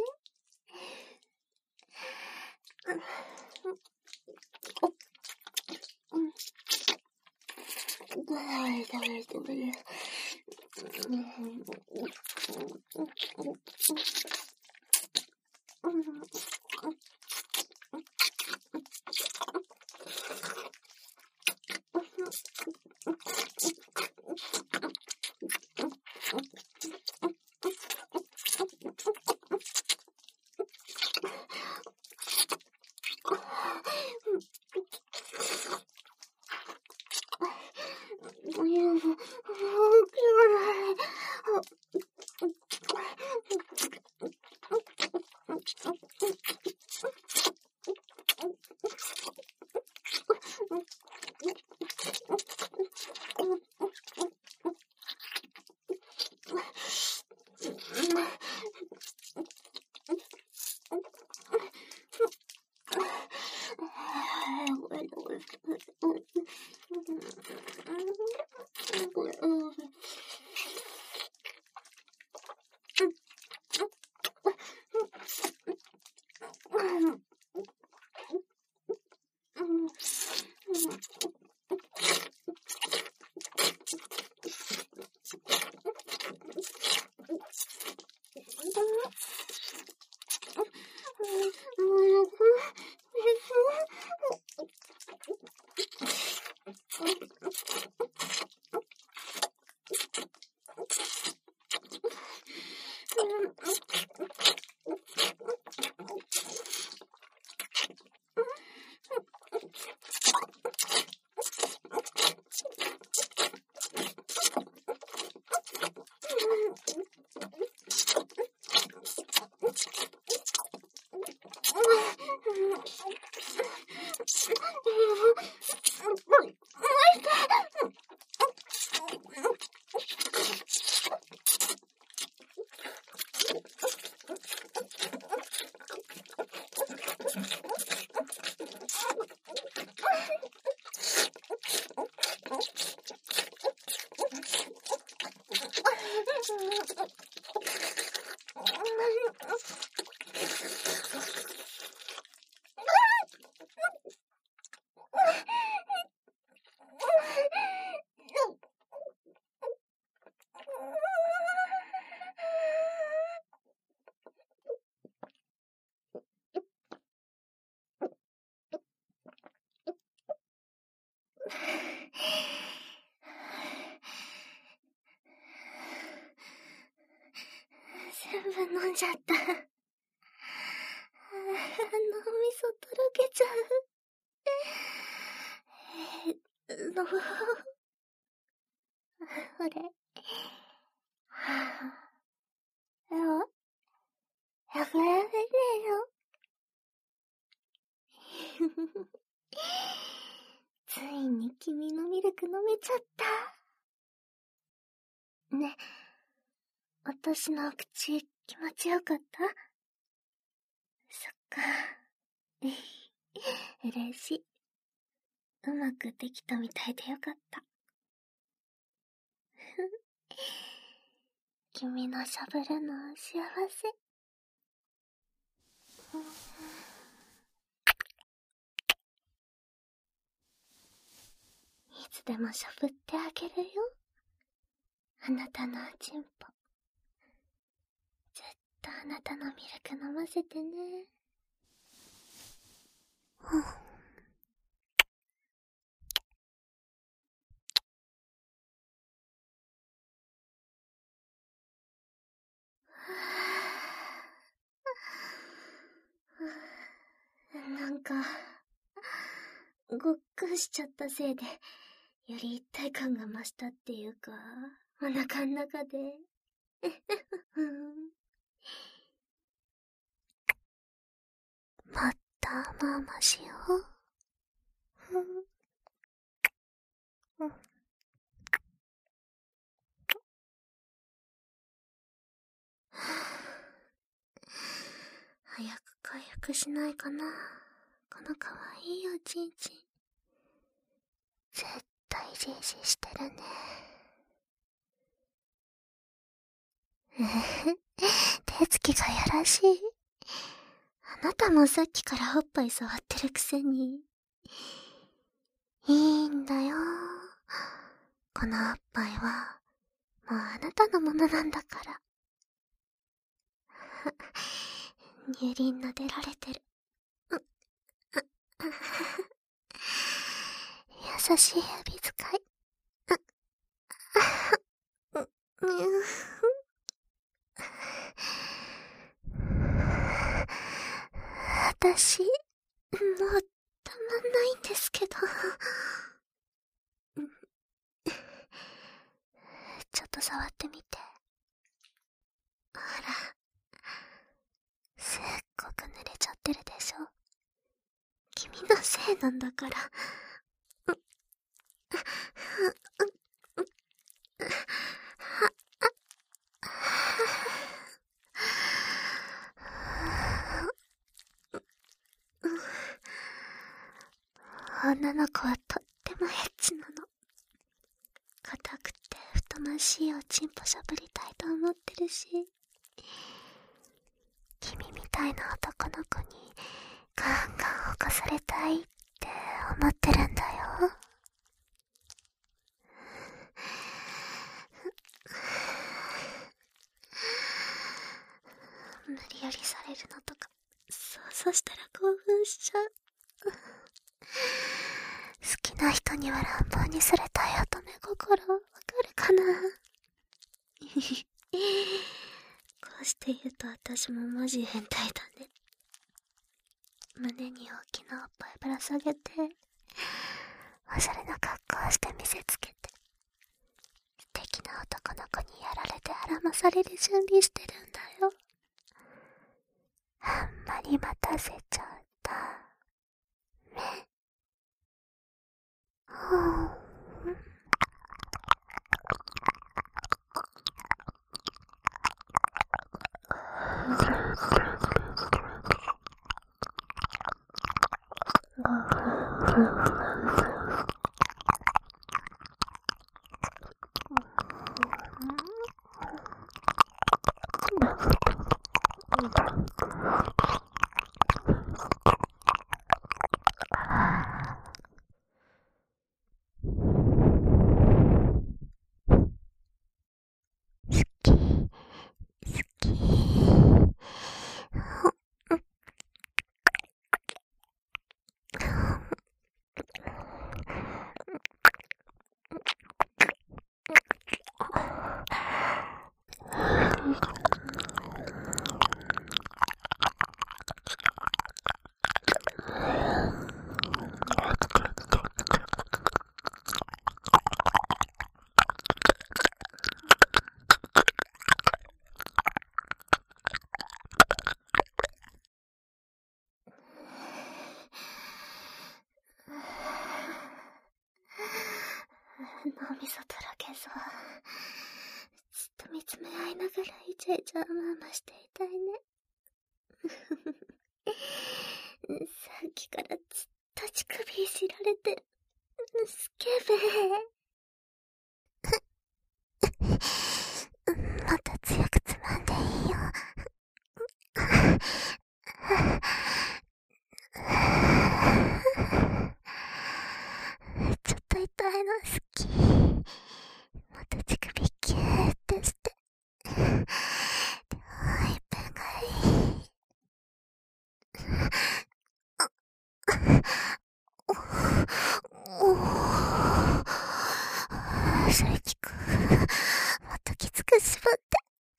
んじゃった。脳みそとろけちゃう。あれ。やめねよ。ついに君のミルク飲めちゃった。ね、私の口気持ちよかった？そっか。嬉しい。うまくできたみたいでよかった。君のしゃぶるの幸せ。いつでもしゃぶってあげるよ。あなたのおちんぽ。ずっとあなたのミルク飲ませてね。なんか、ごっくんしちゃったせいで、より一体感が増したっていうか、お腹ん中で。またママしよう。早く回復しないかな。このかわいいおちんちん。絶対ジージーしてるね。手つきがやらしい。あなたもさっきからおっぱい触ってるくせに。いいんだよ。このおっぱいは、もうあなたのものなんだから。乳輪撫でられてる。優しい指使い。私、もうたまんないんですけど。ちょっと触ってみて。ほら。すっごく濡れちゃってるでしょ。君のせいなんだから。女の子はとってもエッチなの。硬くて太ましいおちんぽしゃぶりたいと思ってるし、君みたいな男の子にガンガン犯されたいって思ってるんだよ。無理やりされるのとか想像したら興奮しちゃう。好きな人には乱暴にされたい乙女心わかるかな。こうして言うと私もマジ変態だね。胸に大きなおっぱいぶら下げて、おしゃれな格好をして見せつけて、素敵な男の子にやられてあらまされる準備してるんだよ。あんまり待たせちゃったね。 脳みそだらけさ。ずっと見つめ合いながらイチャイチャママしていたいね。さっきからずっと乳首いじられてる。スケベ。もっと強くつまんでいいよ。ちょっと痛いの好き。もっと乳首キューってして。でもいっぺんがいい。それ聞く。もっときつく縛って。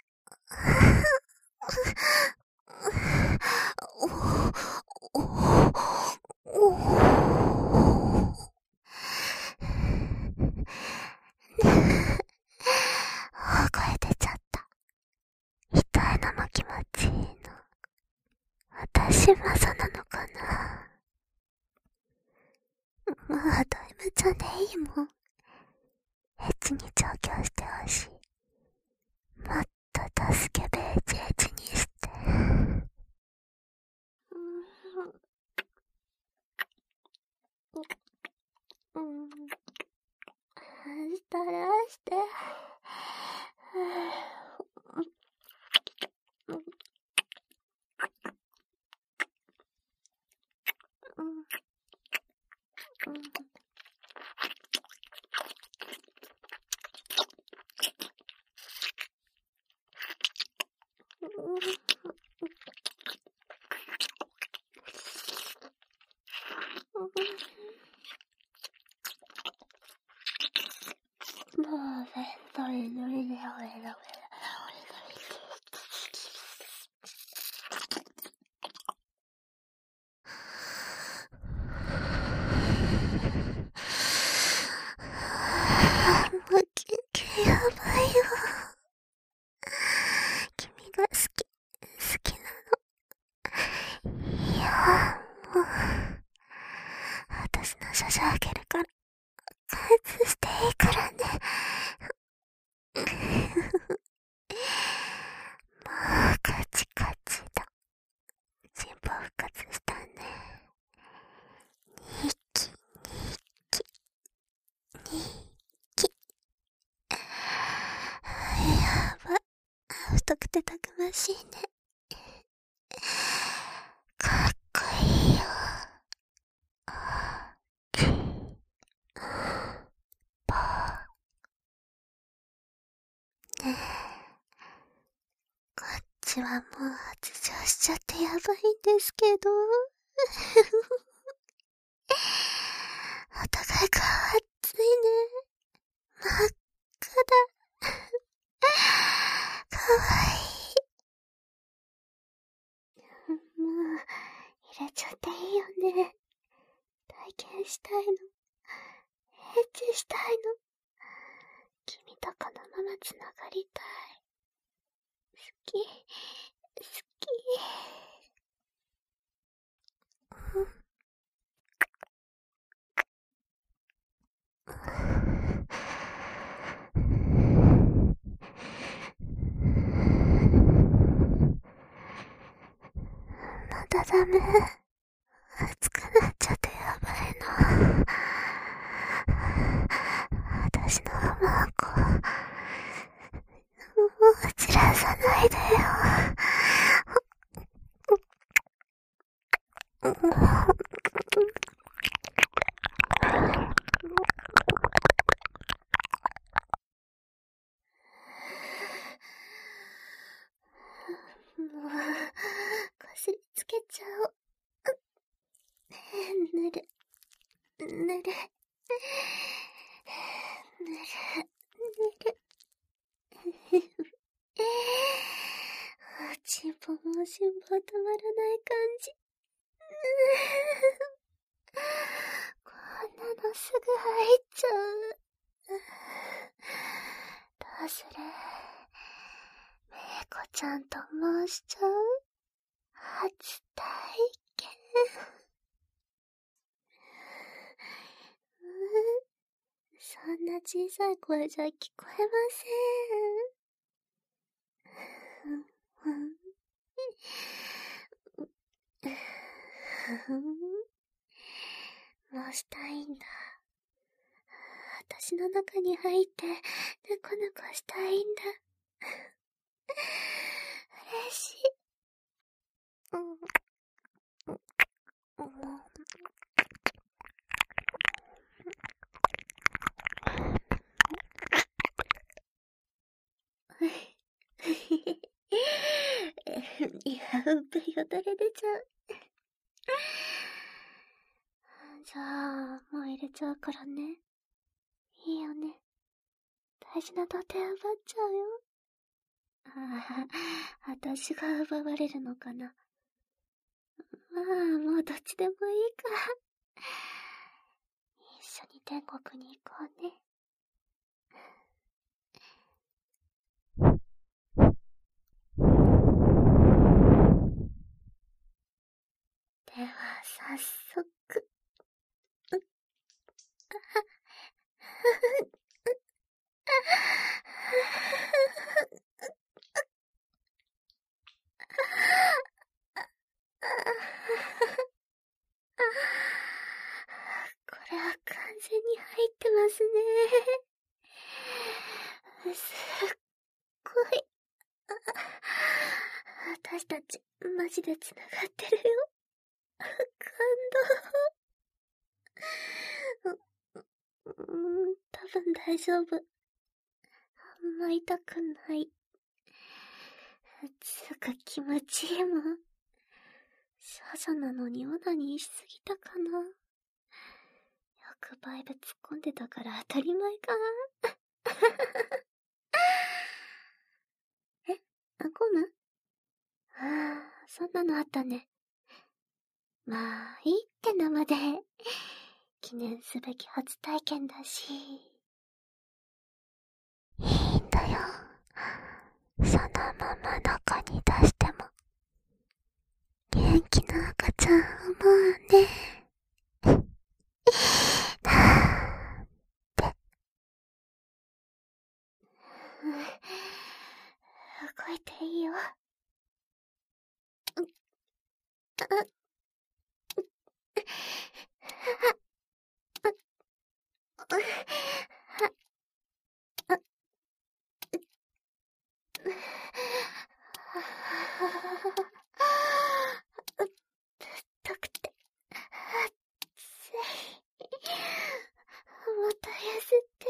声出ちゃった。痛いのも気持ちいいの。私もそうなのかな。もうド M ちゃんでいいもん。エッチに調教してほしい。もっと助けベージエッチにして。したらして。もう休憩やばいよ。君が好きなの。いや、もう、私の処女あげるから、外していいからね。もうカチカチだ。心臓復活したね。ニキやば。太くてたくましいね。かっこいいよ。ねえ、こっちはもう発情しちゃってやばいんですけど。お互い顔熱いね。真っ赤だ。かわいい。もう、入れちゃっていいよね。体験したいの。エッチしたいの。君とこのままつながりたい。好き。まだダメ。熱くなっちゃってやばいの。私のマコ。もう散らさないでよ。もう、こすりつけちゃおう。ぬる。チンポも心臓止まらない感じ。こんなのすぐ入っちゃう。どうする？めいこちゃんと申しちゃう？初体験。そそんな小さい声じゃ聞こえません。もうしたいんだ。私の中に入ってぬこぬこしたいんだ。嬉しい。いや、うんぷりよだれ出ちゃう。じゃあ、もう入れちゃうからね。いいよね。大事な土手奪っちゃうよ。私が奪われるのかな。まあ、もうどっちでもいいから。一緒に天国に行こうね。では、早速。これは完全に入ってますね。すっごい。私たち、マジで繋がってるよ。感動。多分大丈夫。あんま痛くない。つうか気持ちいいもん。少女なのにオナニーしすぎたかな。よくバイブ突っ込んでたから当たり前かな。ゴム？そんなのあったね。まあ、いいって生で。記念すべき初体験だし。いいんだよ。そのまま中に出しても。元気な赤ちゃん思うね。なんて。動いていいよ。痛くて、熱い。また痩せて。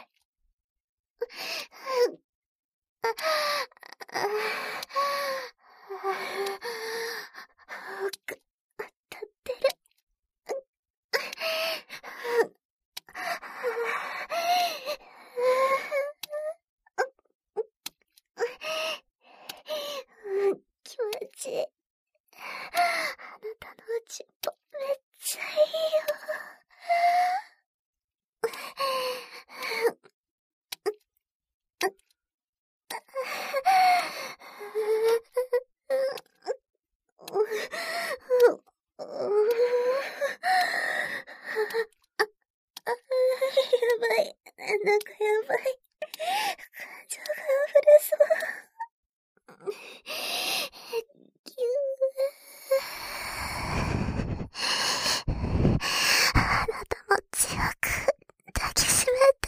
奥、立ってる。気持ちいい。あなたのおちんぽめっちゃいいよ。やばい。なんかやばい。感情が溢れそう。ぎゅー。あなたも強く抱きしめて。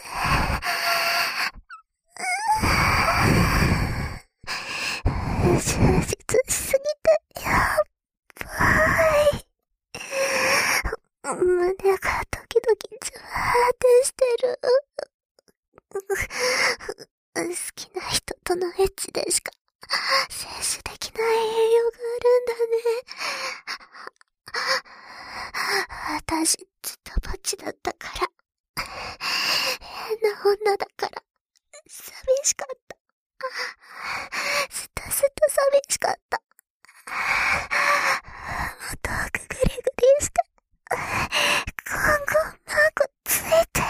充実しすぎてやばい。胸がドキドキじわーってしてる。好きな人とのエッチでしか摂取できない栄養があるんだね。私ずっとぼっちだったから変な女だから寂しかった。ずっと寂しかった。もっとぐりぐりして今後マークついて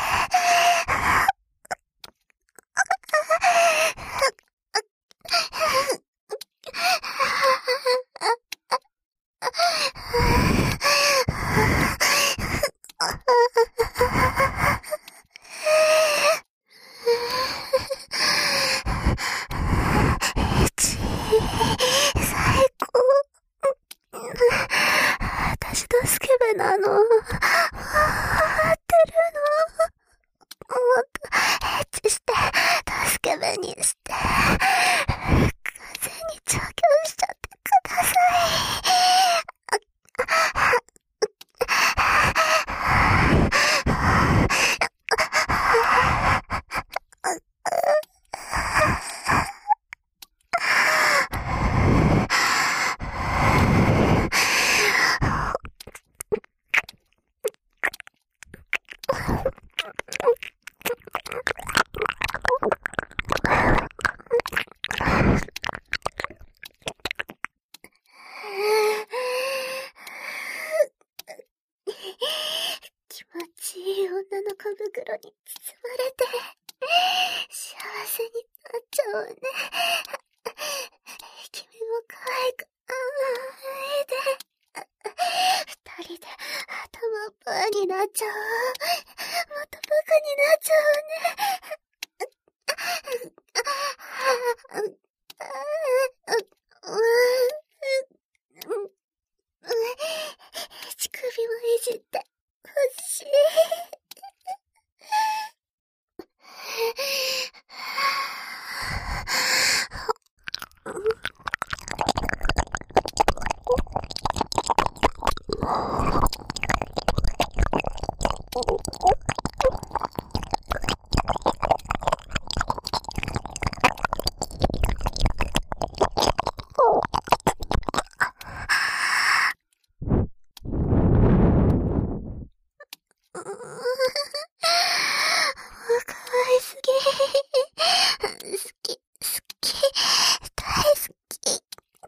なの。わかってるの。もっとエッチして、助け舟にして、風に調教しちゃってくださ気持ちいい女の小袋に包まれて、幸せになっちゃうね。君も可愛く、二人で頭パーになっちゃう。もっとバカになっちゃうね。乳首もいじってほしい。可愛すぎ。好き、大好き。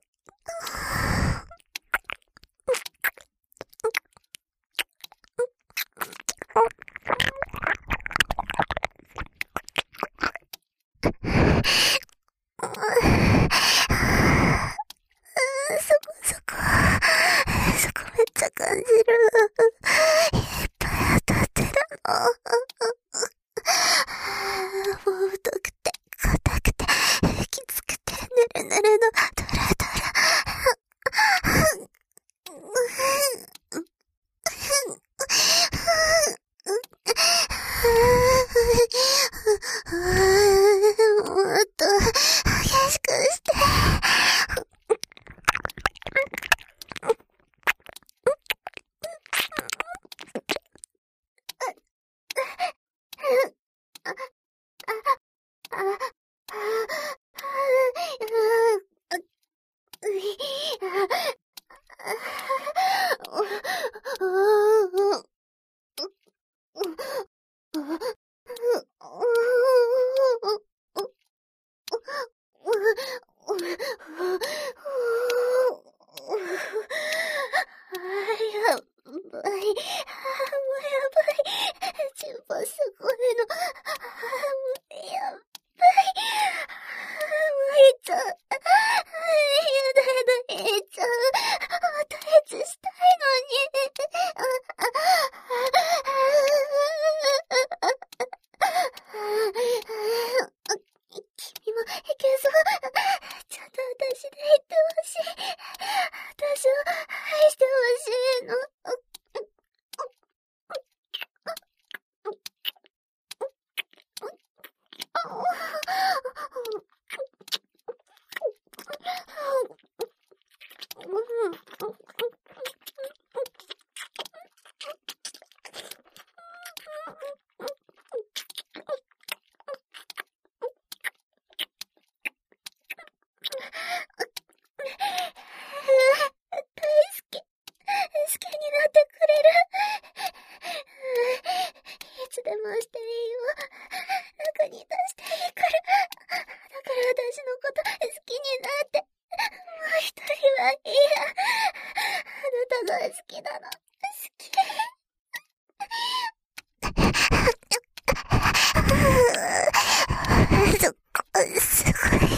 そこめっちゃ感じる。いっぱい当たってたの。もう太くて、硬くて、きつくて、ぬるぬるの、ドラドラ。もっと、激しくして。チンポすごいの。やばい。いっちゃう。やだ、いっちゃう。またエッチしたいのに。君もいけそう。ちゃんと私で言ってほしい。私を愛してほしいの。好きになってくれる。いつでもしていいよ。楽に出していいから。だから私のこと好きになって。もう一人はいいや。あなたが好きなの。好き。すごい。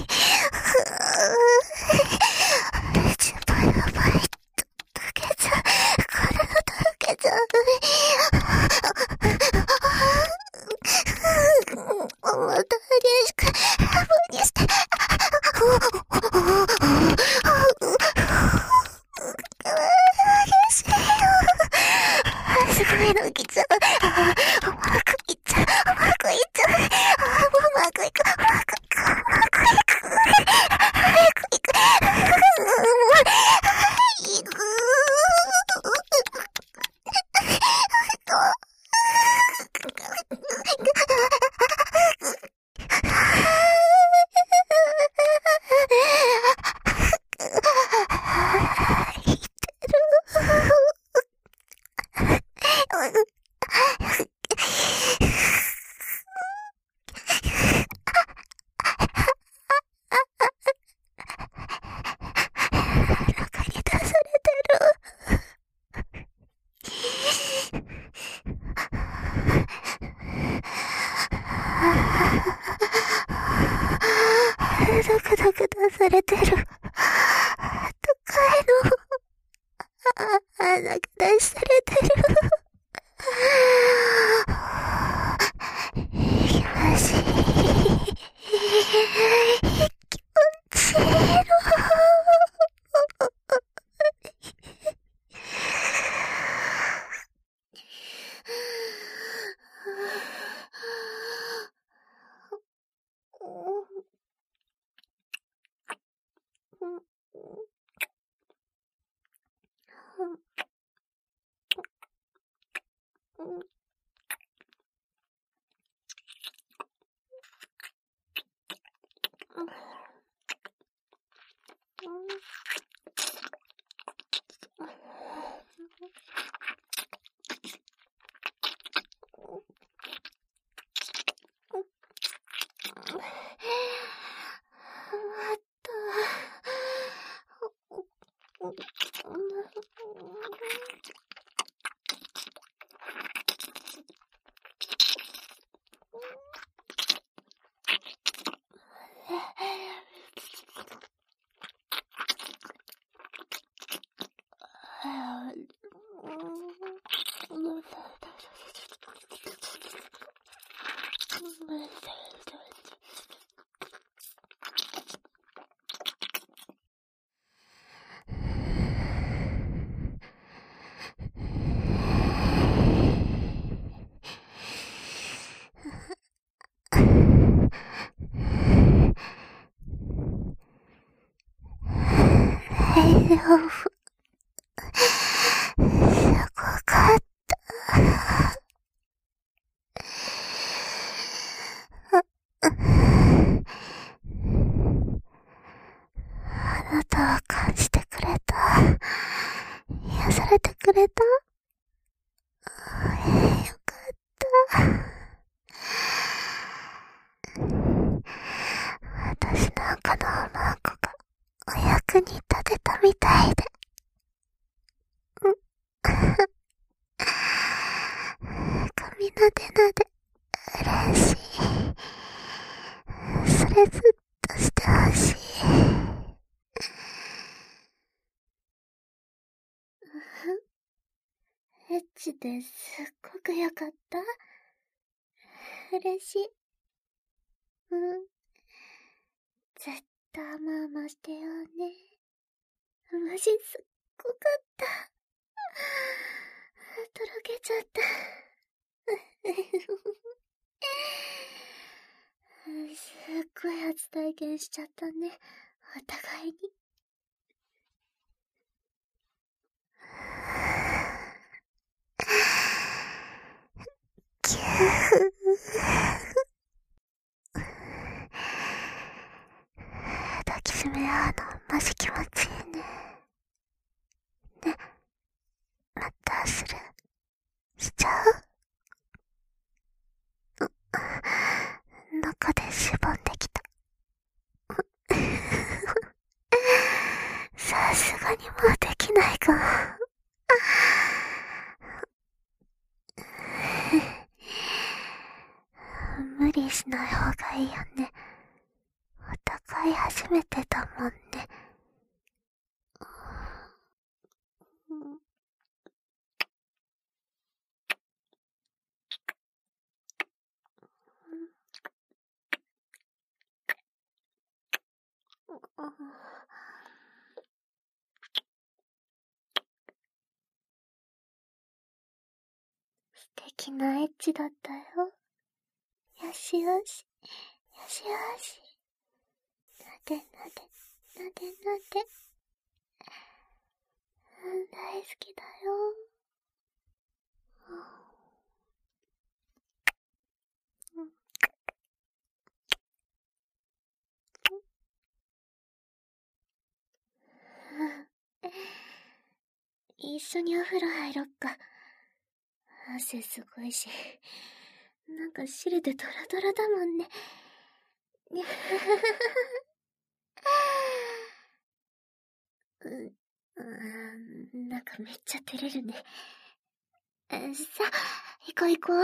チンポやばい。溶けちゃう。これが溶けちゃう。もっと激しくラブにして。激しい。 いのきちゃう。うまくいっちゃう。うまくいっちゃう。うまくいく。うまくいく。うまくいく。早くいく。いく。ドクドク出されてる。高いの。なんか出されてる。気持ちいい。気持ちいいの。大丈夫。すごかった。あなたは感じてくれた。癒されてくれた。よかった。私なんかのマンコがお役に立てたみたいで。髪なでなで嬉しい。それずっとしてほしい。エッチですっごくよかった。嬉しい。ずっと甘々してよね。マジすっごかった。とろけちゃった。すっごい初体験しちゃったね。お互いに。キュー。抱きしめ合うのマジ気持ちいいね。ね、またする。しちゃう？中でしぼんできた。さすがにもうできないかも。無理しない方がいいよね。お互い初めてだもんね。 素敵なエッチだったよ。よしよし。よしよし。なでなで、なでなで。大好きだよ。一緒にお風呂入ろっか。汗すごいし、なんか汁でドラドラだもんね。なんかめっちゃ照れるね。さあ、行こう行こう。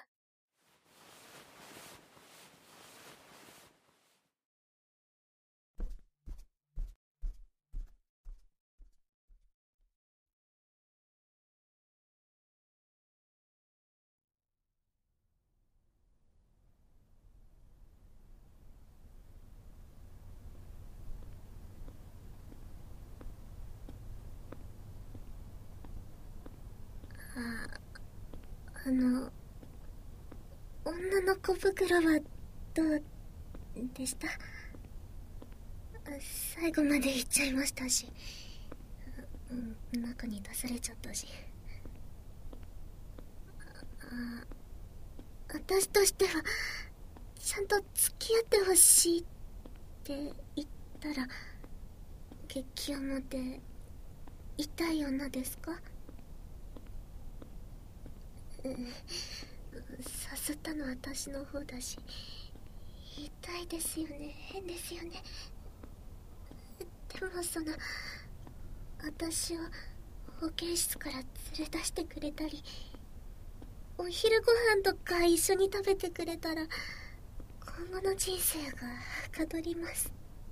女の小袋はどうでした？最後まで行っちゃいましたし、中に出されちゃったし。私としてはちゃんと付き合ってほしいって言ったら激重で痛い女ですか？誘ったのは私の方だし、痛いですよね。変ですよね。でも私を保健室から連れ出してくれたり、お昼ご飯とか一緒に食べてくれたら今後の人生がはかどります。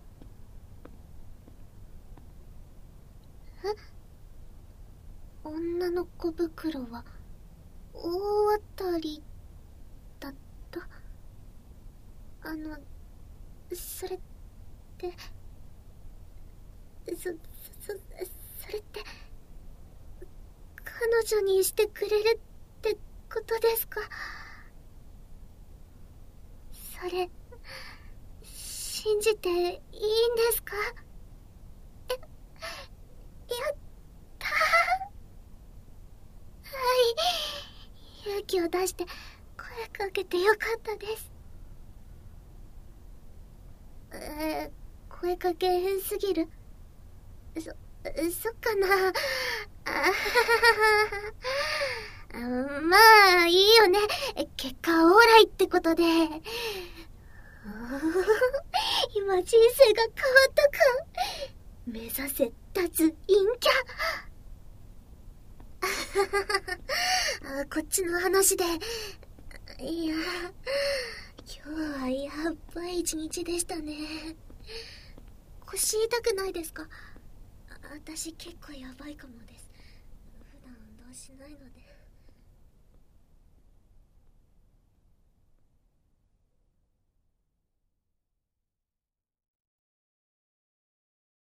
女の小袋は大当たりだった？それってそれって彼女にしてくれるってことですか？それ信じていいんですか？やったー。はい、勇気を出して声かけてよかったです。声かけ変すぎる？そっかな。まあいいよね。結果オーライってことで。今人生が変わったか。目指せ脱陰キャ。こっちの話で。いや、今日はやっばい一日でしたね。腰痛くないですか？私結構やばいかもです。普段運動しないので。